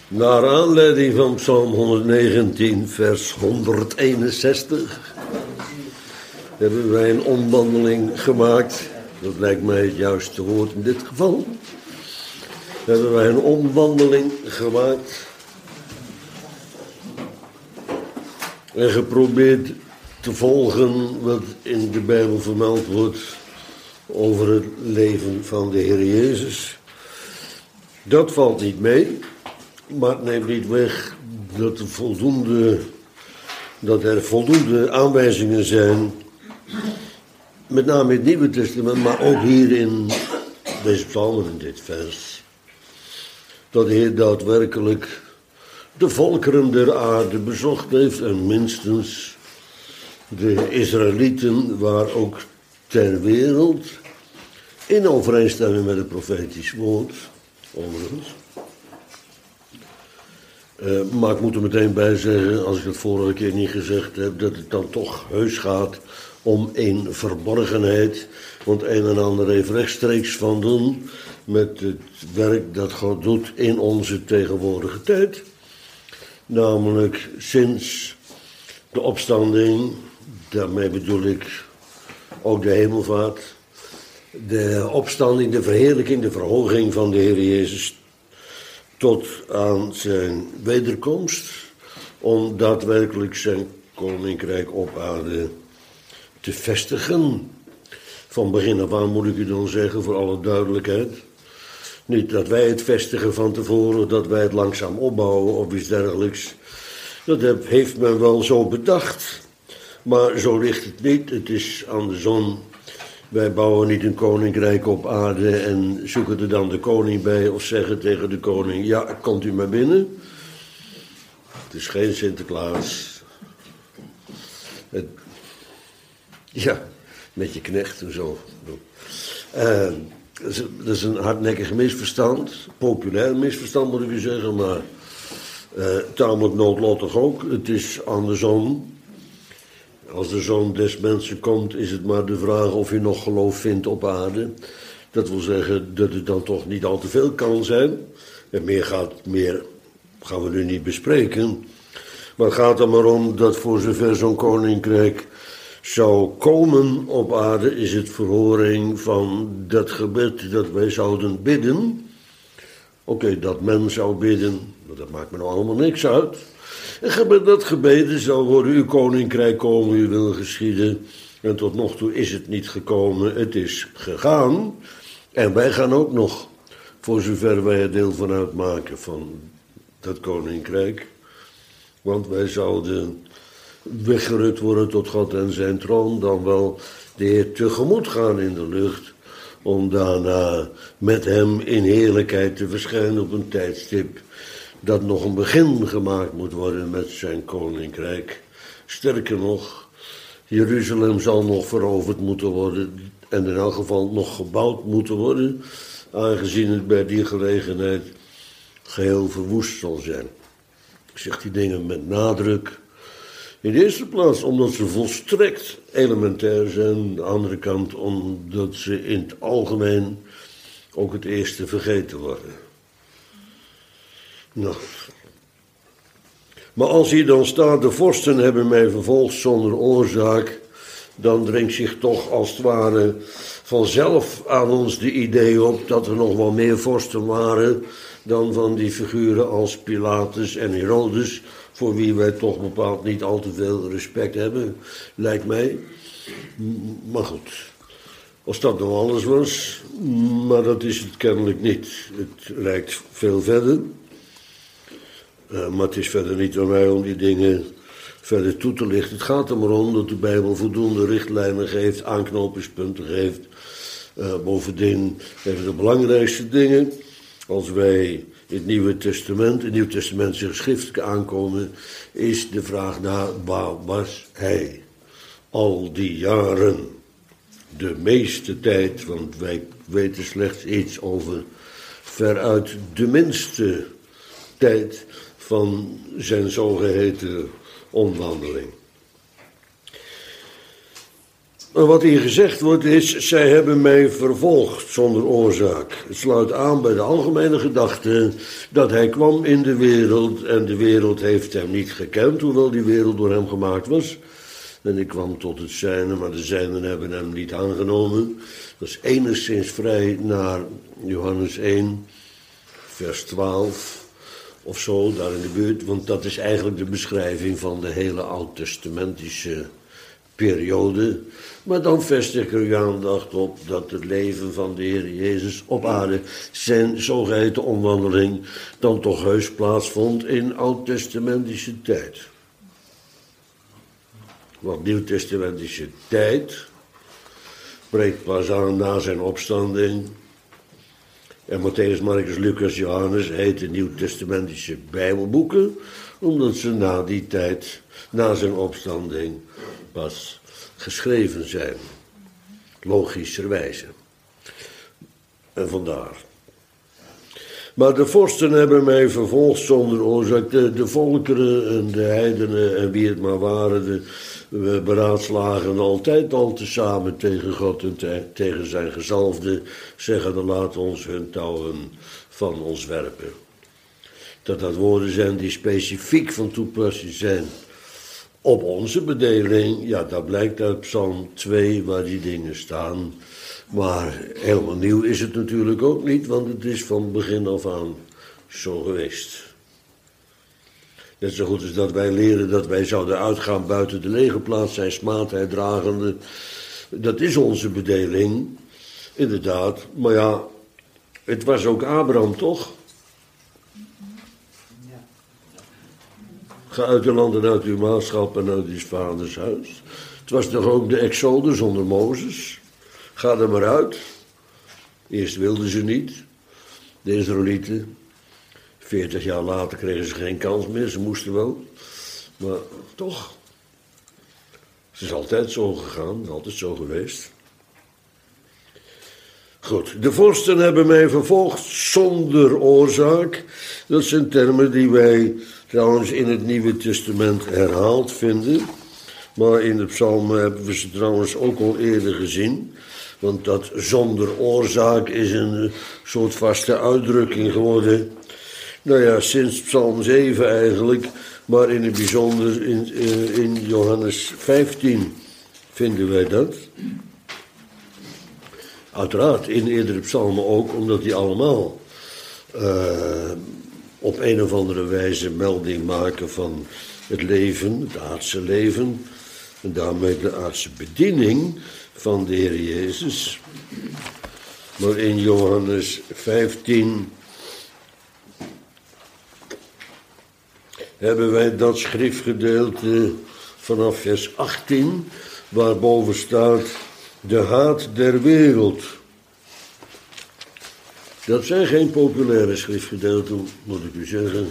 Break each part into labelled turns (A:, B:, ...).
A: Naar aanleiding van Psalm 119, vers 161, hebben wij een omwandeling gemaakt. Dat lijkt mij het juiste woord in dit geval. Hebben wij een omwandeling gemaakt en geprobeerd te volgen wat in de Bijbel vermeld wordt over het leven van de Heer Jezus. Dat valt niet mee, maar het neemt niet weg dat er voldoende aanwijzingen zijn, met name in het Nieuwe Testament, maar ook hier in deze psalmen, in dit vers, dat de Heer daadwerkelijk de volkeren der aarde bezocht heeft en minstens de Israëlieten, waar ook ter wereld, in overeenstemming met het profetisch woord, overigens. Maar ik moet er meteen bij zeggen, als ik het vorige keer niet gezegd heb, dat het dan toch heus gaat om een verborgenheid. Want een en ander heeft rechtstreeks van doen met het werk dat God doet in onze tegenwoordige tijd. Namelijk sinds de opstanding, daarmee bedoel ik ook de hemelvaart, de opstanding, de verheerlijking, de verhoging van de Heer Jezus tot aan zijn wederkomst, om daadwerkelijk zijn koninkrijk op aarde te vestigen. Van begin af aan moet ik u dan zeggen, voor alle duidelijkheid. Niet dat wij het vestigen van tevoren, dat wij het langzaam opbouwen of iets dergelijks. Dat heeft men wel zo bedacht, maar zo ligt het niet. Het is andersom. Wij bouwen niet een koninkrijk op aarde en zoeken er dan de koning bij of zeggen tegen de koning, ja, komt u maar binnen. Het is geen Sinterklaas. Ja, met je knecht en zo. Dat is een hardnekkig misverstand, populair misverstand moet ik u zeggen, maar tamelijk noodlottig ook. Het is andersom. Als de Zoon des Mensen komt, is het maar de vraag of je nog geloof vindt op aarde. Dat wil zeggen dat het dan toch niet al te veel kan zijn. En meer gaan we nu niet bespreken. Maar het gaat er maar om dat voor zover zo'n koninkrijk zou komen op aarde, is het verhoring van dat gebed dat wij zouden bidden. Oké, dat men zou bidden, dat maakt me nou allemaal niks uit. En dat gebeden zal worden, uw koninkrijk komen, uw wil geschieden. En tot nog toe is het niet gekomen, het is gegaan. En wij gaan ook nog, voor zover wij er deel van uitmaken van dat koninkrijk. Want wij zouden weggerukt worden tot God en zijn troon, dan wel de Heer tegemoet gaan in de lucht, om daarna met hem in heerlijkheid te verschijnen op een tijdstip dat nog een begin gemaakt moet worden met zijn koninkrijk. Sterker nog, Jeruzalem zal nog veroverd moeten worden en in elk geval nog gebouwd moeten worden, aangezien het bij die gelegenheid geheel verwoest zal zijn. Ik zeg die dingen met nadruk. In de eerste plaats omdat ze volstrekt elementair zijn, aan de andere kant omdat ze in het algemeen ook het eerste vergeten worden. Nou. Maar als hier dan staat, de vorsten hebben mij vervolgd zonder oorzaak, dan dringt zich toch als het ware vanzelf aan ons de idee op dat er nog wel meer vorsten waren dan van die figuren als Pilatus en Herodes, voor wie wij toch bepaald niet al te veel respect hebben, lijkt mij. Maar goed, als dat nou alles was, maar dat is het kennelijk niet. Het reikt veel verder. Maar het is verder niet aan mij om die dingen verder toe te lichten. Het gaat er maar om dat de Bijbel voldoende richtlijnen geeft, aanknopingspunten geeft. Bovendien even de belangrijkste dingen. Als wij in het Nieuwe Testamentische geschriften aankomen, is de vraag naar waar was hij al die jaren? De meeste tijd, want wij weten slechts iets over veruit de minste tijd van zijn zogeheten omwandeling. Wat hier gezegd wordt is, zij hebben mij vervolgd zonder oorzaak. Het sluit aan bij de algemene gedachte dat hij kwam in de wereld en de wereld heeft hem niet gekend, hoewel die wereld door hem gemaakt was. En ik kwam tot het zijne, maar de zijnen hebben hem niet aangenomen. Dat is enigszins vrij naar Johannes 1, vers 12 of zo, daar in de buurt. Want dat is eigenlijk de beschrijving van de hele oud-testamentische periode. Maar dan vestig ik er uw aandacht op dat het leven van de Heer Jezus op aarde, zijn zogeheten omwandeling, dan toch heus plaatsvond in oud-testamentische tijd. Want nieuw-testamentische tijd breekt pas aan na zijn opstanding. En Matthäus, Marcus, Lucas, Johannes heten nieuw-testamentische bijbelboeken, omdat ze na die tijd, na zijn opstanding, pas geschreven zijn. Logischerwijze. En vandaar. Maar de vorsten hebben mij vervolgd zonder oorzaak. De volkeren en de heidenen en wie het maar waren, we beraadslagen altijd al tezamen tegen God en tegen zijn gezalfde, zeggen laat ons hun touwen van ons werpen. Dat woorden zijn die specifiek van toepassing zijn op onze bedeling, ja, dat blijkt uit Psalm 2 waar die dingen staan. Maar helemaal nieuw is het natuurlijk ook niet, want het is van begin af aan zo geweest. Net zo goed als dat wij leren dat wij zouden uitgaan buiten de legerplaats, zijn smaadheid dragende. Dat is onze bedeling, inderdaad. Maar ja, het was ook Abraham, toch? Ga uit uw land en uit uw maatschap en uit uw vaders huis. Het was toch ook de Exodus onder Mozes? Ga er maar uit. Eerst wilden ze niet, de Israëlieten. 40 jaar later kregen ze geen kans meer, ze moesten wel. Maar toch, het is altijd zo gegaan, altijd zo geweest. Goed, de vorsten hebben mij vervolgd zonder oorzaak. Dat zijn termen die wij trouwens in het Nieuwe Testament herhaald vinden. Maar in de psalmen hebben we ze trouwens ook al eerder gezien. Want dat zonder oorzaak is een soort vaste uitdrukking geworden. Nou ja, sinds psalm 7 eigenlijk, maar in het bijzonder in Johannes 15 vinden wij dat. Uiteraard in eerdere psalmen ook, omdat die allemaal op een of andere wijze melding maken van het leven, het aardse leven. En daarmee de aardse bediening van de Heer Jezus. Maar in Johannes 15 hebben wij dat schriftgedeelte vanaf vers 18, waarboven staat de haat der wereld. Dat zijn geen populaire schriftgedeelten, moet ik u zeggen.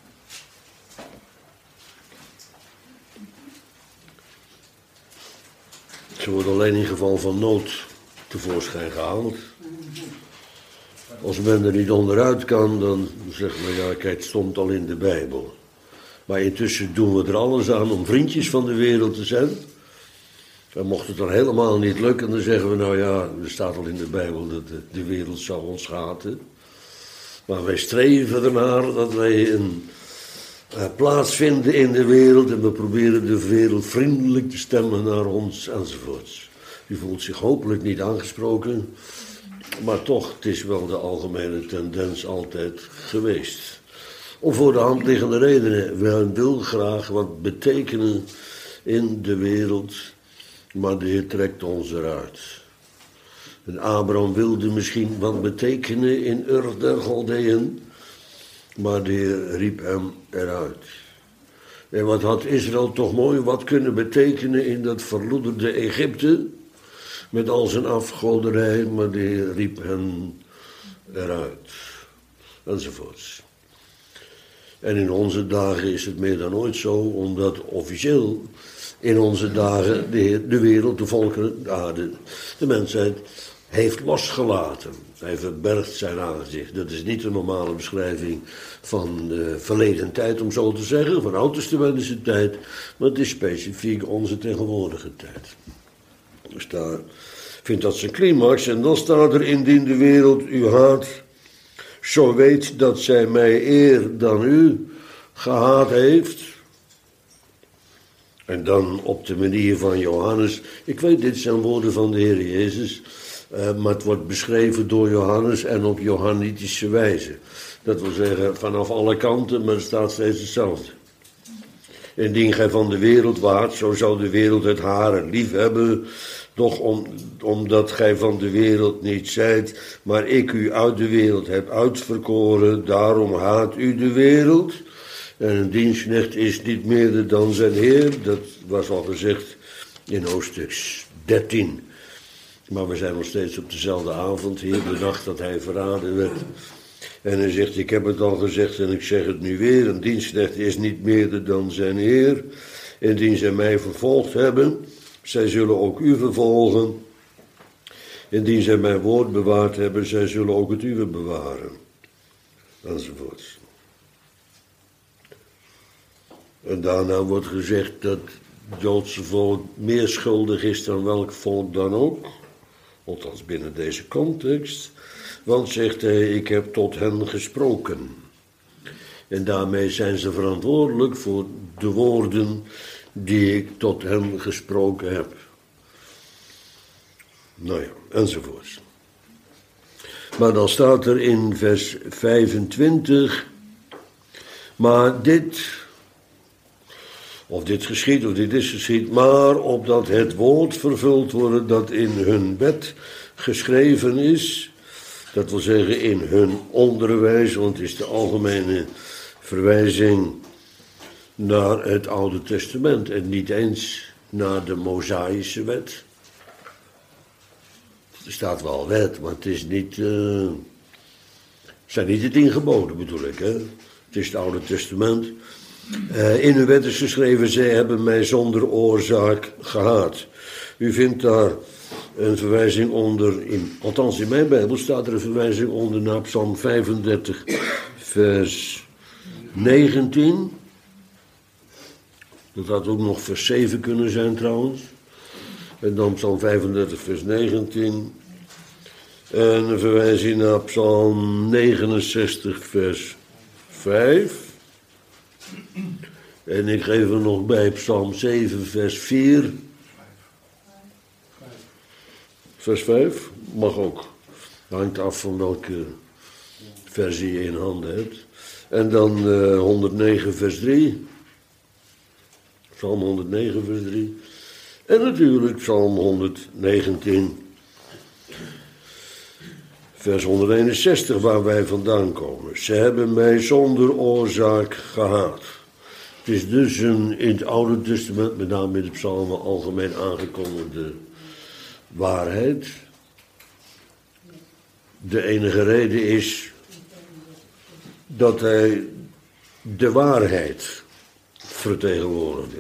A: Ze worden alleen in geval van nood tevoorschijn gehaald. Als men er niet onderuit kan, dan zegt men, ja kijk, het stond al in de Bijbel. Maar intussen doen we er alles aan om vriendjes van de wereld te zijn. En mocht het dan helemaal niet lukken, dan zeggen we, nou ja, er staat al in de Bijbel dat de wereld zou ons haten. Maar wij streven ernaar dat wij een plaats vinden in de wereld en we proberen de wereld vriendelijk te stemmen naar ons enzovoorts. U voelt zich hopelijk niet aangesproken, maar toch, het is wel de algemene tendens altijd geweest. Om voor de hand liggende redenen, wij willen graag wat betekenen in de wereld, maar de Heer trekt ons eruit. En Abraham wilde misschien wat betekenen in Ur der Galdeën, maar de Heer riep hem eruit. En wat had Israël toch mooi wat kunnen betekenen in dat verloederde Egypte, met al zijn afgoderij, maar de Heer riep hen eruit. Enzovoorts. En in onze dagen is het meer dan ooit zo, omdat officieel in onze dagen de wereld, de volkeren, de aarde, de mensheid heeft losgelaten. Hij verbergt zijn aangezicht. Dat is niet een normale beschrijving van de verleden tijd, om zo te zeggen, van oud-testamentische tijd, maar het is specifiek onze tegenwoordige tijd. Vindt dat zijn climax. En dan staat er: indien de wereld u haat, zo weet dat zij mij eer dan u gehaat heeft. En dan op de manier van Johannes. Ik weet, dit zijn woorden van de Heer Jezus. Maar het wordt beschreven door Johannes en op Johannitische wijze. Dat wil zeggen vanaf alle kanten, maar het staat steeds hetzelfde. Indien gij van de wereld waart, zo zou de wereld het hare lief hebben. Doch omdat gij van de wereld niet zijt, maar ik u uit de wereld heb uitverkoren, daarom haat u de wereld. En een dienstknecht is niet meerder dan zijn Heer. Dat was al gezegd in hoofdstuk 13. Maar we zijn nog steeds op dezelfde avond hier, de nacht dat hij verraden werd. En hij zegt: ik heb het al gezegd en ik zeg het nu weer. Een dienstknecht is niet meerder dan zijn Heer. Indien zij mij vervolgd hebben, zij zullen ook u vervolgen. Indien zij mijn woord bewaard hebben, zij zullen ook het uwe bewaren. Enzovoort. En daarna wordt gezegd dat het Joodse volk meer schuldig is dan welk volk dan ook. Althans binnen deze context. Want, zegt hij, ik heb tot hen gesproken. En daarmee zijn ze verantwoordelijk voor de woorden die ik tot hen gesproken heb. Nou ja, enzovoort. Maar dan staat er in vers 25. Maar dit geschiet, of dit is geschied, maar opdat het woord vervuld wordt dat in hun wet geschreven is. Dat wil zeggen in hun onderwijs, want het is de algemene verwijzing naar het Oude Testament en niet eens naar de Mosaïsche wet. Er staat wel wet, maar het is niet, zijn niet de 10 geboden bedoel ik. Hè? Het is het Oude Testament. In hun wet is geschreven: zij hebben mij zonder oorzaak gehaat. U vindt daar een verwijzing onder, althans in mijn Bijbel staat er een verwijzing onder naar Psalm 35, vers 19. Dat had ook nog vers 7 kunnen zijn trouwens. En dan Psalm 35, vers 19. En een verwijzing naar Psalm 69, vers 5. En ik geef er nog bij Psalm 7, vers 4. Vers 5, mag ook. Hangt af van welke versie je in handen hebt. En dan 109, vers 3. Psalm 109, vers 3. En natuurlijk Psalm 119, vers 161, waar wij vandaan komen. Ze hebben mij zonder oorzaak gehaat. Het is dus in het Oude Testament, met name in de psalmen, algemeen aangekondigde waarheid. De enige reden is dat hij de waarheid vertegenwoordigde.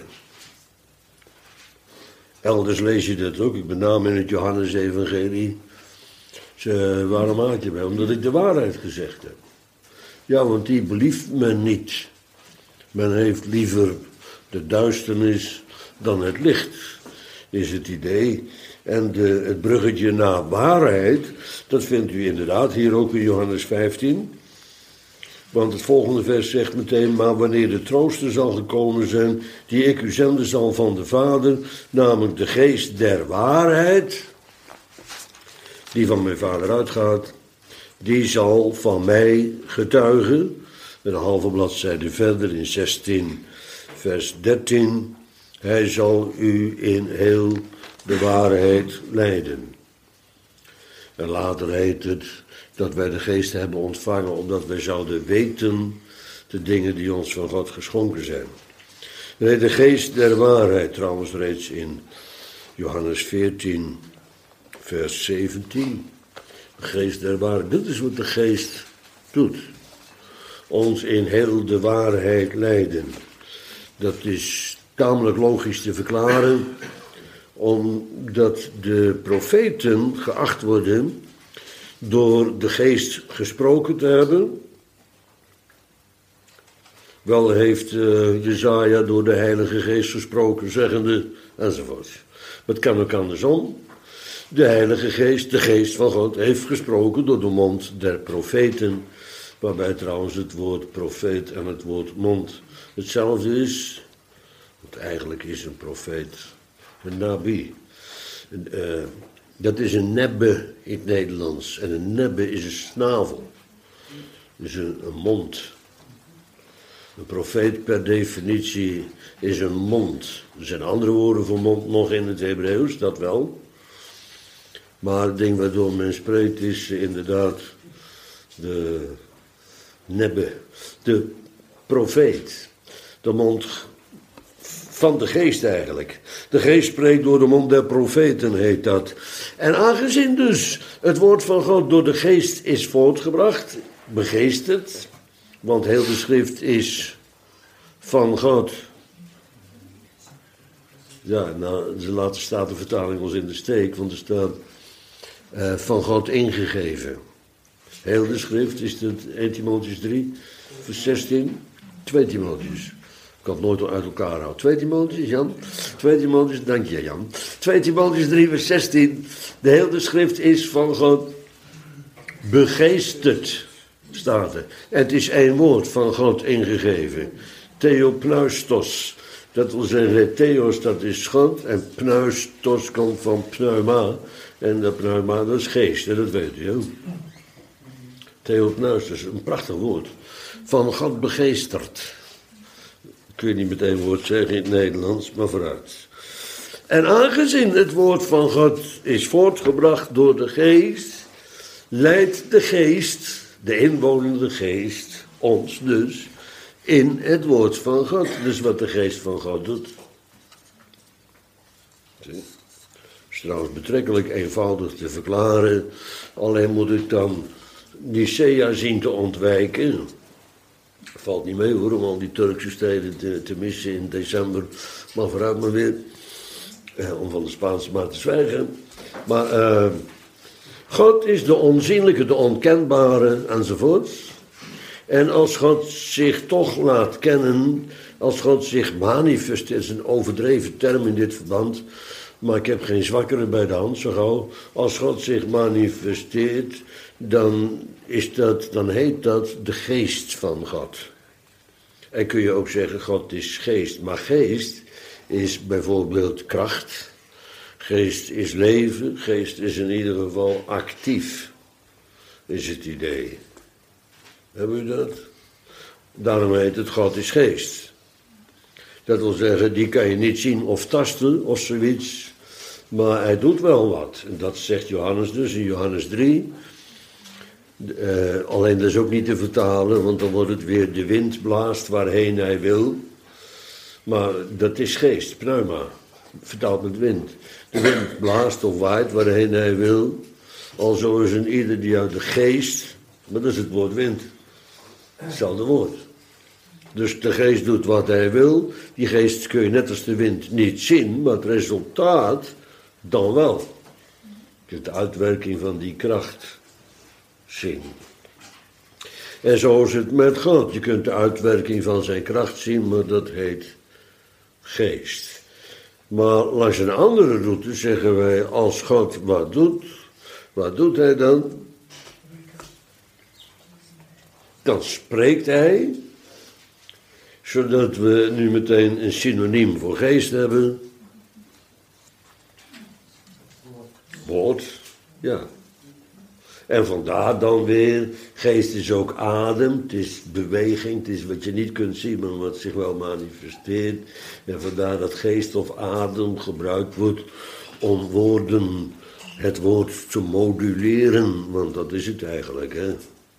A: Elders lees je dat ook, met name in het Johannes-evangelie. Waarom haat je mij? Omdat ik de waarheid gezegd heb. Ja, want die belieft men niet. Men heeft liever de duisternis dan het licht, is het idee. En het bruggetje naar waarheid, dat vindt u inderdaad hier ook in Johannes 15. Want het volgende vers zegt meteen: maar wanneer de trooster zal gekomen zijn, die ik u zenden zal van de Vader, namelijk de geest der waarheid, die van mijn Vader uitgaat, die zal van mij getuigen. Een halve bladzijde verder in 16, vers 13. Hij zal u in heel de waarheid leiden. En later heet het dat wij de geest hebben ontvangen, omdat wij zouden weten de dingen die ons van God geschonken zijn. Nee, de geest der waarheid, trouwens reeds in Johannes 14, vers 17. De geest der waarheid, dit is wat de geest doet. Ons in heel de waarheid leiden. Dat is tamelijk logisch te verklaren, omdat de profeten geacht worden door de geest gesproken te hebben. Wel heeft Jesaja door de Heilige Geest gesproken, zeggende, enzovoort. Maar het kan ook andersom. De Heilige Geest, de Geest van God, heeft gesproken door de mond der profeten. Waarbij trouwens het woord profeet en het woord mond hetzelfde is. Want eigenlijk is een profeet een nabi. Dat is een nebbe in het Nederlands. En een nebbe is een snavel. Dus een mond. Een profeet per definitie is een mond. Er zijn andere woorden voor mond nog in het Hebreeuws, dat wel. Maar het ding waardoor men spreekt is inderdaad de nebbe, de profeet. De mond van de geest eigenlijk. De geest spreekt door de mond der profeten, heet dat. En aangezien dus het woord van God door de geest is voortgebracht, begeesterd, want heel de schrift is van God. Ja, nou, ze laten Statenvertaling ons in de steek, want er staat van God ingegeven. Heel de schrift is het 1 Timotheüs 3, vers 16, 2 Timotheüs. Ik kan het nooit uit elkaar houden. 2 Timotheüs, Jan. 2 Timotheüs, dank je, Jan. 2 Timotheüs 3, vers 16. De hele schrift is van God begeesterd, staat er. Het is één woord van God ingegeven. Theopneustos. Dat wil zeggen, theos dat is God en pneustos komt van pneuma. En dat pneuma dat is geest, en dat weet u. Theopneustos, een prachtig woord. Van God begeesterd. Kun je niet meteen woord zeggen in het Nederlands, maar vooruit. En aangezien het woord van God is voortgebracht door de geest, leidt de geest, de inwonende geest, ons dus, in het woord van God. Dus wat de geest van God doet. Zie? Dat is trouwens betrekkelijk eenvoudig te verklaren. Alleen moet ik dan Nicea zien te ontwijken. Valt niet mee hoor, om al die Turkse steden te missen in december. Maar vooruit maar weer. Om van de Spaanse maar te zwijgen. Maar God is de onzienlijke, de onkenbare enzovoort. En als God zich toch laat kennen, als God zich manifesteert, is een overdreven term in dit verband, maar ik heb geen zwakkere bij de hand zo gauw. Als God zich manifesteert, dan heet dat de geest van God. En kun je ook zeggen, God is geest, maar geest is bijvoorbeeld kracht. Geest is leven, geest is in ieder geval actief, is het idee. Hebben we dat? Daarom heet het God is geest. Dat wil zeggen, die kan je niet zien of tasten of zoiets. Maar hij doet wel wat. En dat zegt Johannes dus in Johannes 3. Alleen dat is ook niet te vertalen, want dan wordt het weer de wind blaast waarheen hij wil. Maar dat is geest, pneuma. Vertaald met wind. De wind blaast of waait waarheen hij wil. Alzo is een ieder die uit de geest, maar dat is het woord wind. Hetzelfde woord. Dus de geest doet wat hij wil. Die geest kun je net als de wind niet zien, maar het resultaat dan wel. Je kunt de uitwerking van die kracht zien. En zo is het met God. Je kunt de uitwerking van zijn kracht zien, maar dat heet geest. Maar langs een andere route zeggen wij, als God wat doet hij dan? Dan spreekt hij, zodat we nu meteen een synoniem voor geest hebben. Woord, ja. En vandaar dan weer, geest is ook adem, het is beweging, het is wat je niet kunt zien, maar wat zich wel manifesteert. En vandaar dat geest of adem gebruikt wordt om woorden, het woord te moduleren, want dat is het eigenlijk, hè.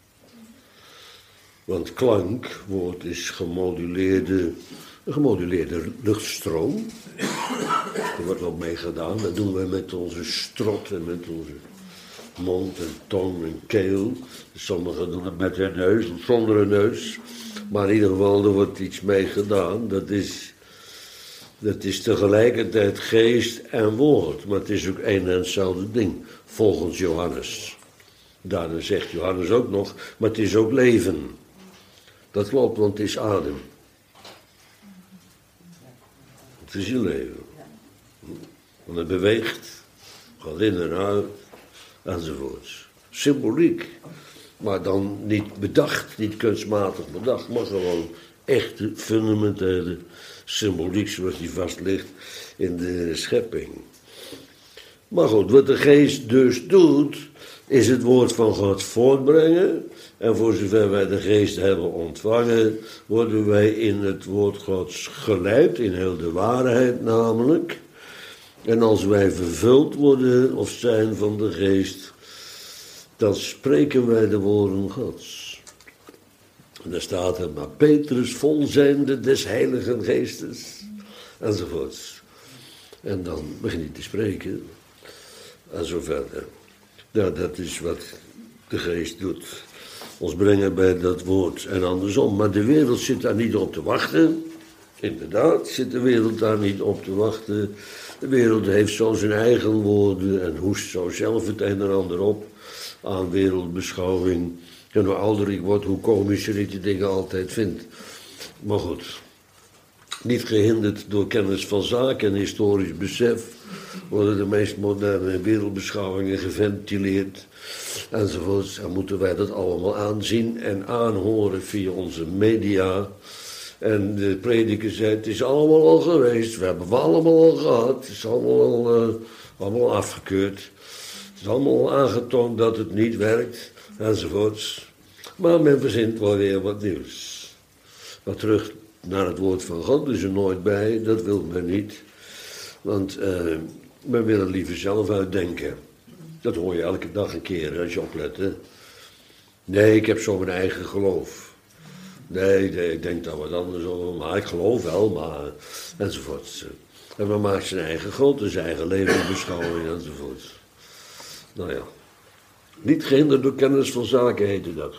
A: Want klankwoord is een gemoduleerde luchtstroom. Er wordt wel mee gedaan. Dat doen we met onze strot en met onze mond en tong en keel. Sommigen doen het met hun neus en zonder hun neus. Maar in ieder geval, er wordt iets mee gedaan. Dat is tegelijkertijd geest en woord. Maar het is ook één en hetzelfde ding, volgens Johannes. Daarna zegt Johannes ook nog, maar het is ook leven. Dat klopt, want het is adem. Het is je leven. Want het beweegt, gaat in en uit, enzovoorts. Symboliek. Maar dan niet bedacht, niet kunstmatig bedacht, maar gewoon echte, fundamentele symboliek zoals die vast ligt in de schepping. Maar goed, wat de geest dus doet, is het woord van God voortbrengen. En voor zover wij de geest hebben ontvangen, worden wij in het woord Gods geleid, in heel de waarheid namelijk. En als wij vervuld worden of zijn van de geest, dan spreken wij de woorden Gods. En daar staat er, maar Petrus vol zijnde des Heiligen Geestes, enzovoorts. En dan begin je te spreken, en zo verder. Nou, dat is wat de geest doet. Ons brengen bij dat woord en andersom. Maar de wereld zit daar niet op te wachten. Inderdaad, zit de wereld daar niet op te wachten. De wereld heeft zo zijn eigen woorden en hoest zo zelf het een en ander op aan wereldbeschouwing. En hoe ouder ik word, hoe komischer ik die dingen altijd vind. Maar goed, niet gehinderd door kennis van zaken en historisch besef, worden de meest moderne wereldbeschouwingen geventileerd, enzovoorts. En moeten wij dat allemaal aanzien en aanhoren via onze media. En de prediker zei, het is allemaal al geweest, we hebben het allemaal al gehad, het is allemaal afgekeurd. Het is allemaal aangetoond dat het niet werkt, enzovoorts. Maar men verzint wel weer wat nieuws. Maar terug naar het woord van God is er nooit bij, dat wil men niet. Want men wil het liever zelf uitdenken. Dat hoor je elke dag een keer als je oplet. Hè? Nee, ik heb zo mijn eigen geloof. Nee, ik denk daar wat anders over, maar ik geloof wel, maar enzovoort. En men maakt zijn eigen God, zijn eigen levensbeschouwing enzovoort. Nou ja, niet gehinderd door kennis van zaken heette dat.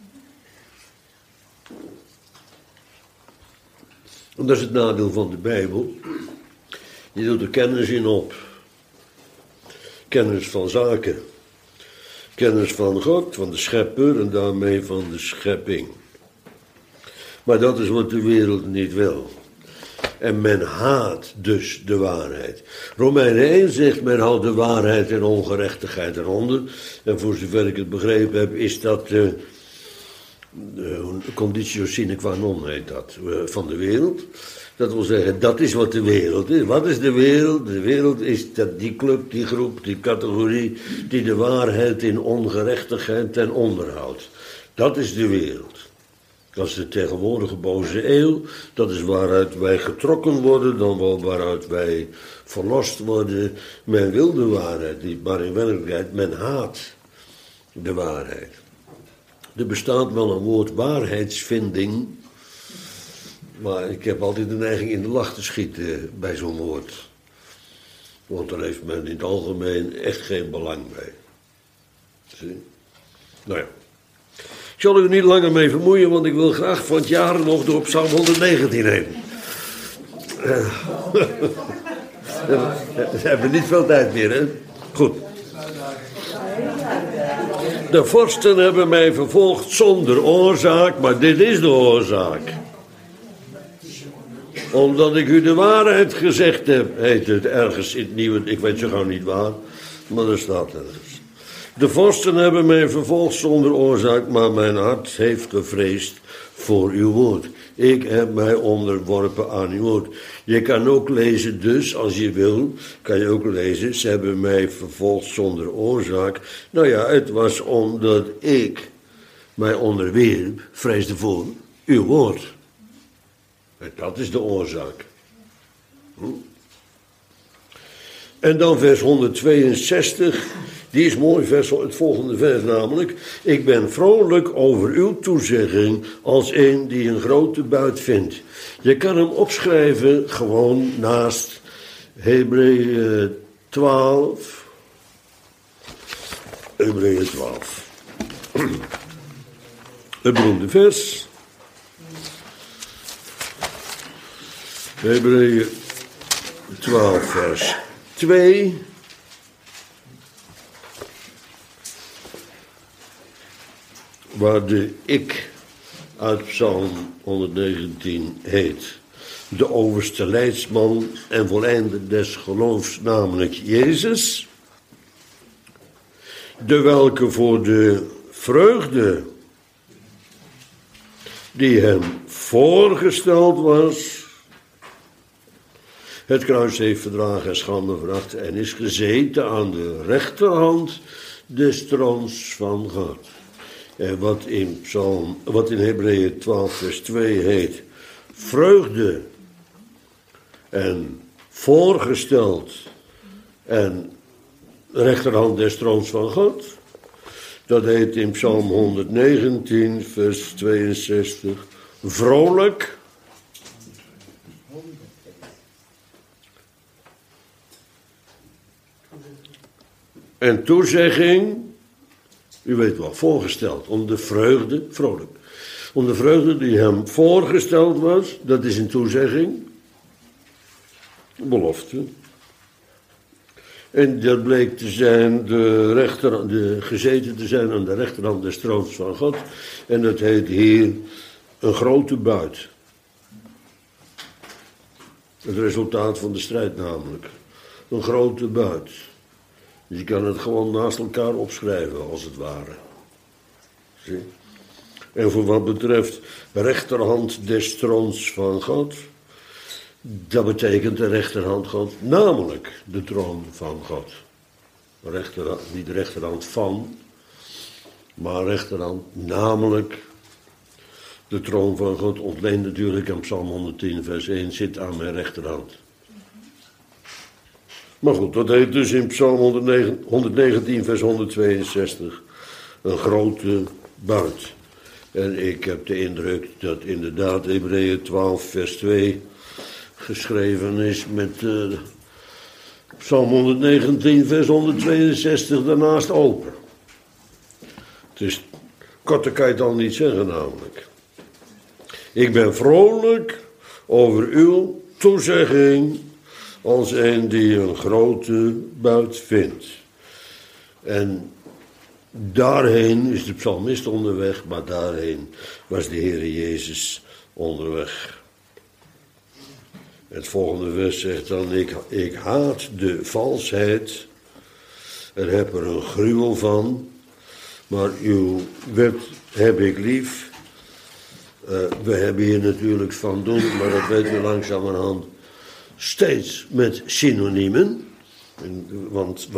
A: En dat is het nadeel van de Bijbel. Je doet er kennis in op. Kennis van zaken. Kennis van God, van de schepper en daarmee van de schepping. Maar dat is wat de wereld niet wil. En men haat dus de waarheid. Romeinen 1 zegt, men houdt de waarheid en ongerechtigheid eronder. En voor zover ik het begrepen heb, is dat conditio sine qua non heet dat, van de wereld. Dat wil zeggen, dat is wat de wereld is. Wat is de wereld? De wereld is die club, die groep, die categorie die de waarheid in ongerechtigheid ten onder houdt. Dat is de wereld. Dat is de tegenwoordige boze eeuw. Dat is waaruit wij getrokken worden, dan wel waaruit wij verlost worden. Men wil de waarheid niet, maar in werkelijkheid, men haat de waarheid. Er bestaat wel een woord waarheidsvinding, maar ik heb altijd de neiging in de lach te schieten bij zo'n woord. Want daar heeft men in het algemeen echt geen belang bij. Zie? Nou ja. Ik zal u er niet langer mee vermoeien, want ik wil graag van het jaar nog door Psalm 119 heen. We hebben niet veel tijd meer, hè? Goed. De vorsten hebben mij vervolgd zonder oorzaak, maar dit is de oorzaak. Omdat ik u de waarheid gezegd heb, heet het ergens in het nieuwe, ik weet zo gauw niet waar, maar er staat ergens. De vorsten hebben mij vervolgd zonder oorzaak, maar mijn hart heeft gevreesd voor uw woord. Ik heb mij onderworpen aan uw woord. Je kan ook lezen, dus als je wil, kan je ook lezen, ze hebben mij vervolgd zonder oorzaak. Nou ja, het was omdat ik mij onderwierp, vreesde voor uw woord. En dat is de oorzaak. En dan vers 162, die is mooi, het volgende vers namelijk. Ik ben vrolijk over uw toezegging als een die een grote buit vindt. Je kan hem opschrijven gewoon naast Hebreeën 12. Hebreeën 12. Het beroemde vers. Hebreeën 12 vers 2. Waar de ik uit Psalm 119 heet. de overste leidsman en voleinder des geloofs, namelijk Jezus, de welke voor de vreugde die hem voorgesteld was, het kruis heeft verdragen en schande veracht en is gezeten aan de rechterhand des troons van God. En wat in Hebreeën 12 vers 2 heet vreugde en voorgesteld en rechterhand des troons van God, dat heet in Psalm 119 vers 62 vrolijk en toezegging, u weet wel, voorgesteld, om de vreugde, vrolijk, om de vreugde die hem voorgesteld was, dat is een toezegging, belofte. En dat bleek te zijn gezeten te zijn aan de rechterhand des troons van God. En dat heet hier een grote buit. Het resultaat van de strijd namelijk. Een grote buit. Dus je kan het gewoon naast elkaar opschrijven, als het ware. Zie? En voor wat betreft rechterhand des troons van God, dat betekent de rechterhand God, namelijk de troon van God. Niet de rechterhand van, maar rechterhand, namelijk de troon van God, ontleend natuurlijk aan Psalm 110 vers 1, zit aan mijn rechterhand. Maar goed, dat heet dus in Psalm 119 vers 162 een grote buit. En ik heb de indruk dat inderdaad Hebreeën 12 vers 2 geschreven is met Psalm 119 vers 162 daarnaast open. Dus korter kan je het dan niet zeggen namelijk. Ik ben vrolijk over uw toezegging als een die een grote buit vindt. En daarheen is de psalmist onderweg, maar daarheen was de Heere Jezus onderweg. Het volgende vers zegt dan, ik haat de valsheid en heb er een gruwel van, maar uw wet heb ik lief. We hebben hier natuurlijk van doen, maar dat weten we langzamerhand steeds met synoniemen. Want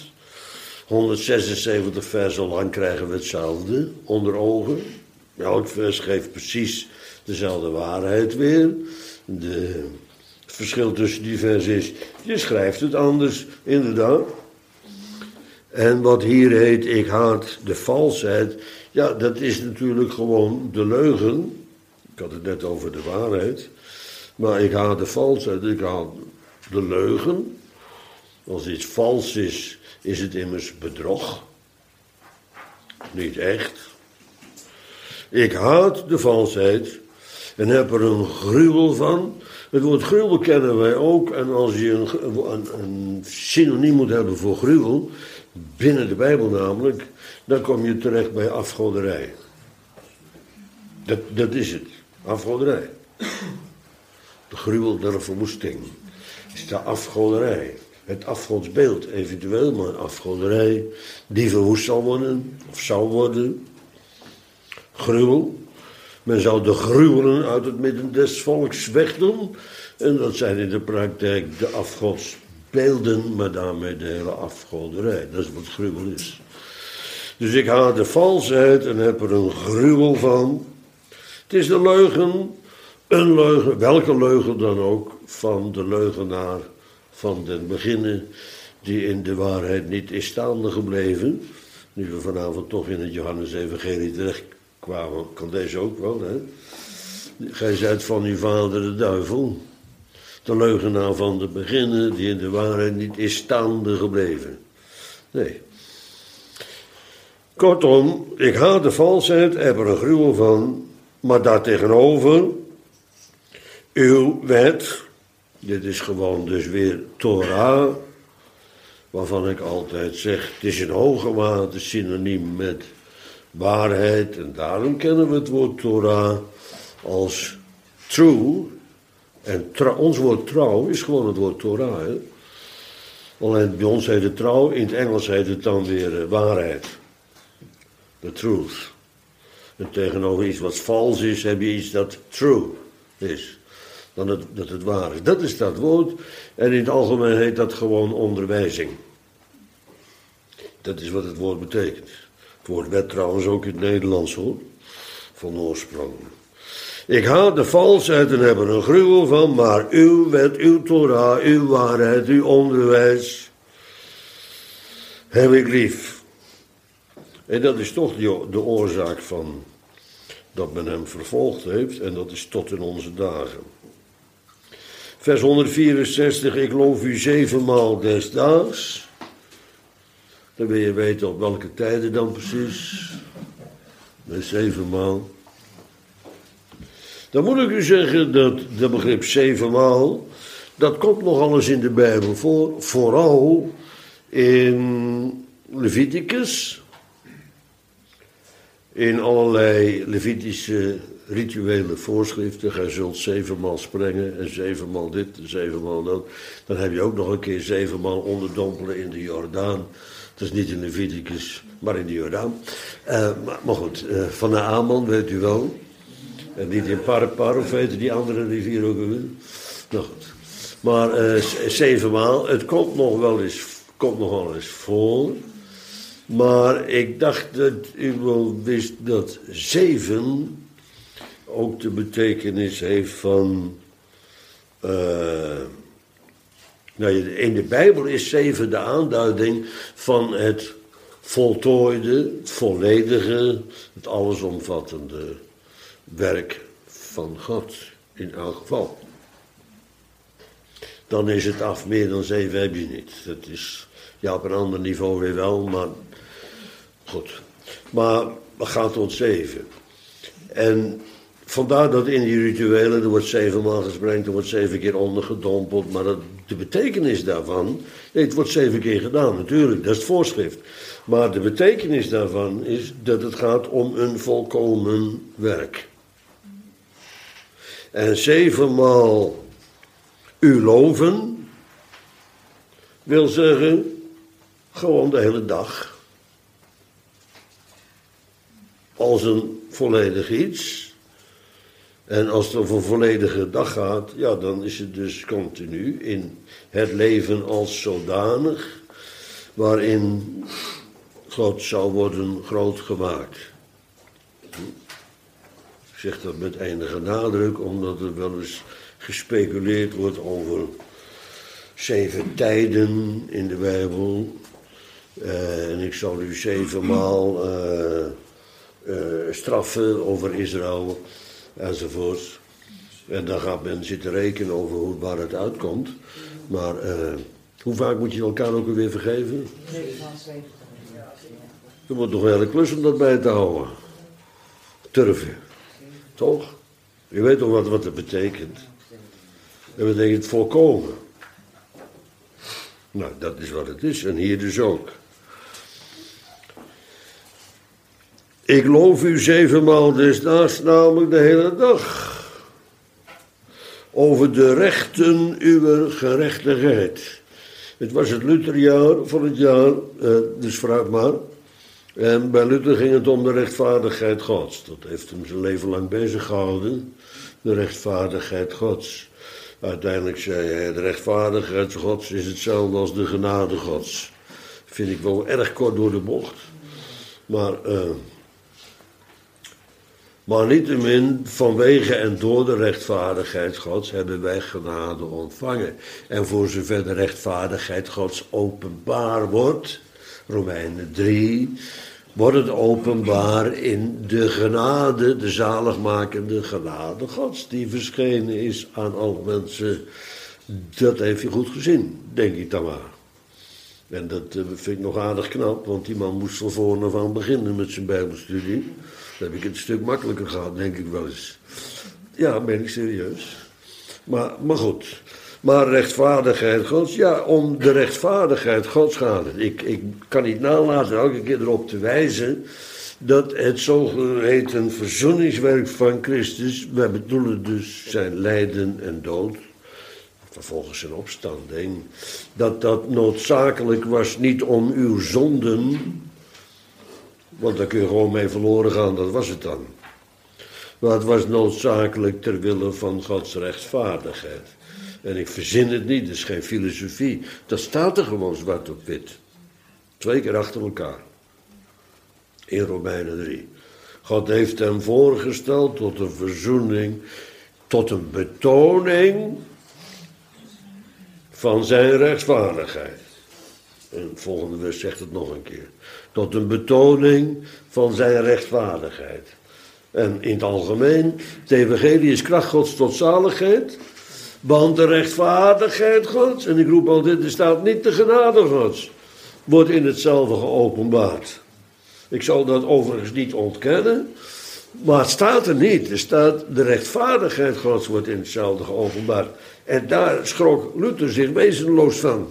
A: 176 versen lang krijgen we hetzelfde onder ogen. Elk vers geeft precies dezelfde waarheid weer. Het verschil tussen die versen is, je schrijft het anders, inderdaad. En wat hier heet, ik haat de valsheid, ja, dat is natuurlijk gewoon de leugen. Ik had het net over de waarheid. Maar ik haat de valsheid, ik haat de leugen. Als iets vals is, is het immers bedrog. Niet echt. Ik haat de valsheid en heb er een gruwel van. Het woord gruwel kennen wij ook. En als je een synoniem moet hebben voor gruwel, binnen de Bijbel namelijk, dan kom je terecht bij afgoderij. Dat is het, afgoderij. De gruwel der verwoesting is de afgoderij. Het afgodsbeeld eventueel, maar afgoderij die verwoest zal worden, of zou worden. Gruwel. Men zou de gruwelen uit het midden des volks wegdoen. En dat zijn in de praktijk de afgodsbeelden, maar daarmee de hele afgoderij. Dat is wat gruwel is. Dus ik haat de valsheid en heb er een gruwel van. Het is de leugen, een leugen, welke leugen dan ook, van de leugenaar van den beginne, die in de waarheid niet is staande gebleven. Nu we vanavond toch in het Johannes-evangelie terecht kwamen, kan deze ook wel, hè. Gij zijt van uw vader de duivel, de leugenaar van de beginne, die in de waarheid niet is staande gebleven. Nee. Kortom, ik haat de valsheid, heb er een gruwel van, maar daartegenover, uw wet, dit is gewoon dus weer Torah, waarvan ik altijd zeg, het is in hoge mate synoniem met waarheid. En daarom kennen we het woord Torah als true, En ons woord trouw is gewoon het woord Torah. Hè? Alleen bij ons heet het trouw, in het Engels heet het dan weer waarheid. The truth. En tegenover iets wat vals is, heb je iets dat true is. Dan dat het waar is. Dat is dat woord. En in het algemeen heet dat gewoon onderwijzing. Dat is wat het woord betekent. Het woord wet trouwens ook in het Nederlands hoor. Van oorsprong. Ik haat de valsheid en heb er een gruwel van, maar uw wet, uw Torah, uw waarheid, uw onderwijs heb ik lief. En dat is toch de oorzaak van dat men hem vervolgd heeft en dat is tot in onze dagen. Vers 164, ik loof u 7 maal des daags. Dan wil je weten op welke tijden dan precies. Met 7 maal. Dan moet ik u zeggen dat de begrip 7 maal, dat komt nogal eens in de Bijbel voor. Vooral in Leviticus. In allerlei Levitische rituele voorschriften. Gij zult 7 maal sprengen en 7 maal dit en 7 maal dat. Dan heb je ook nog een keer 7 maal onderdompelen in de Jordaan. Dat is niet in Leviticus, maar in de Jordaan. Maar goed, van de Aman weet u wel. En niet in Parpar, of weten die andere rivier ook weer. Nou goed. Maar 7 maal, het komt nog wel eens voor. Maar ik dacht dat u wel wist dat 7 ook de betekenis heeft van... in de Bijbel is 7 de aanduiding van het voltooide, het volledige, het allesomvattende werk van God, in elk geval. Dan is het af, meer dan 7 heb je niet. Dat is, ja, op een ander niveau weer wel, maar goed. Maar we gaan tot 7. En vandaar dat in die rituelen, er wordt 7 maal gesprengd, er wordt 7 keer ondergedompeld, maar de betekenis daarvan, nee, het wordt 7 keer gedaan, natuurlijk, dat is het voorschrift. Maar de betekenis daarvan is dat het gaat om een volkomen werk. En 7 maal u loven wil zeggen gewoon de hele dag. Als een volledig iets. En als het over een volledige dag gaat, ja, dan is het dus continu in het leven als zodanig, waarin God zou worden groot gemaakt. Ik zeg dat met enige nadruk, omdat er wel eens gespeculeerd wordt over 7 tijden in de Bijbel. En ik zal u 7 maal straffen over Israël, enzovoort. En dan gaat men zitten rekenen over waar het uitkomt. Maar hoe vaak moet je elkaar ook weer vergeven?
B: 77.
A: Er wordt toch een hele klus om dat bij te houden. Turven. Toch? Je weet toch wat het betekent? Dat betekent volkomen. Nou, dat is wat het is. En hier dus ook. Ik loof u 7 maal des daags, namelijk de hele dag. Over de rechten uwer gerechtigheid. Het was het Lutherjaar van het jaar, dus vooruit maar. En bij Luther ging het om de rechtvaardigheid Gods. Dat heeft hem zijn leven lang bezig gehouden. De rechtvaardigheid Gods. Uiteindelijk zei hij, de rechtvaardigheid Gods is hetzelfde als de genade Gods. Vind ik wel erg kort door de bocht. Maar niettemin, vanwege en door de rechtvaardigheid Gods hebben wij genade ontvangen. En voor zover de rechtvaardigheid Gods openbaar wordt, Romeinen 3, wordt het openbaar in de genade, de zaligmakende genade Gods, die verschenen is aan alle mensen. Dat heeft hij goed gezien, denk ik dan maar. En dat vind ik nog aardig knap, want die man moest van voren af aan beginnen met zijn bijbelstudie. Dan heb ik het een stuk makkelijker gehad, denk ik wel eens. Ja, ben ik serieus. Maar goed. Maar rechtvaardigheid Gods, ja, om de rechtvaardigheid Gods gaat het. Ik kan niet nalaten elke keer erop te wijzen dat het zogeheten verzoeningswerk van Christus, wij bedoelen dus zijn lijden en dood, vervolgens zijn opstanding, dat noodzakelijk was niet om uw zonden, want daar kun je gewoon mee verloren gaan, dat was het dan. Maar het was noodzakelijk ter wille van Gods rechtvaardigheid. En ik verzin het niet, het is geen filosofie. Dat staat er gewoon zwart op wit. 2 keer achter elkaar. In Romeinen 3. God heeft hem voorgesteld tot een verzoening, tot een betoning van zijn rechtvaardigheid. En het volgende vers zegt het nog een keer. Tot een betoning van zijn rechtvaardigheid. En in het algemeen, het evangelie is kracht Gods tot zaligheid, want de rechtvaardigheid Gods, en ik roep altijd, er staat niet de genade Gods, wordt in hetzelfde geopenbaard. Ik zal dat overigens niet ontkennen, maar het staat er niet. Er staat, de rechtvaardigheid Gods wordt in hetzelfde geopenbaard. En daar schrok Luther zich wezenloos van.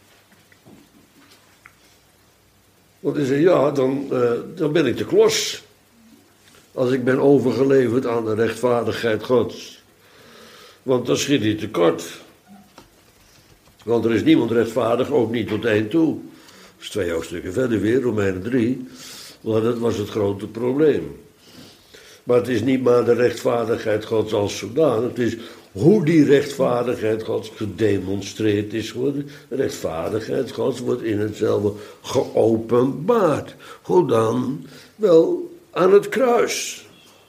A: Want hij zei, ja, dan ben ik de klos. Als ik ben overgeleverd aan de rechtvaardigheid Gods. Want dan schiet hij tekort. Want er is niemand rechtvaardig, ook niet tot eind toe. Dat is 2 hoofdstukken verder weer, Romeinen 3. Maar dat was het grote probleem. Maar het is niet maar de rechtvaardigheid Gods als zodanig. Het is hoe die rechtvaardigheid Gods gedemonstreerd is geworden. De rechtvaardigheid Gods wordt in hetzelfde geopenbaard. Hoe dan? Wel, aan het kruis.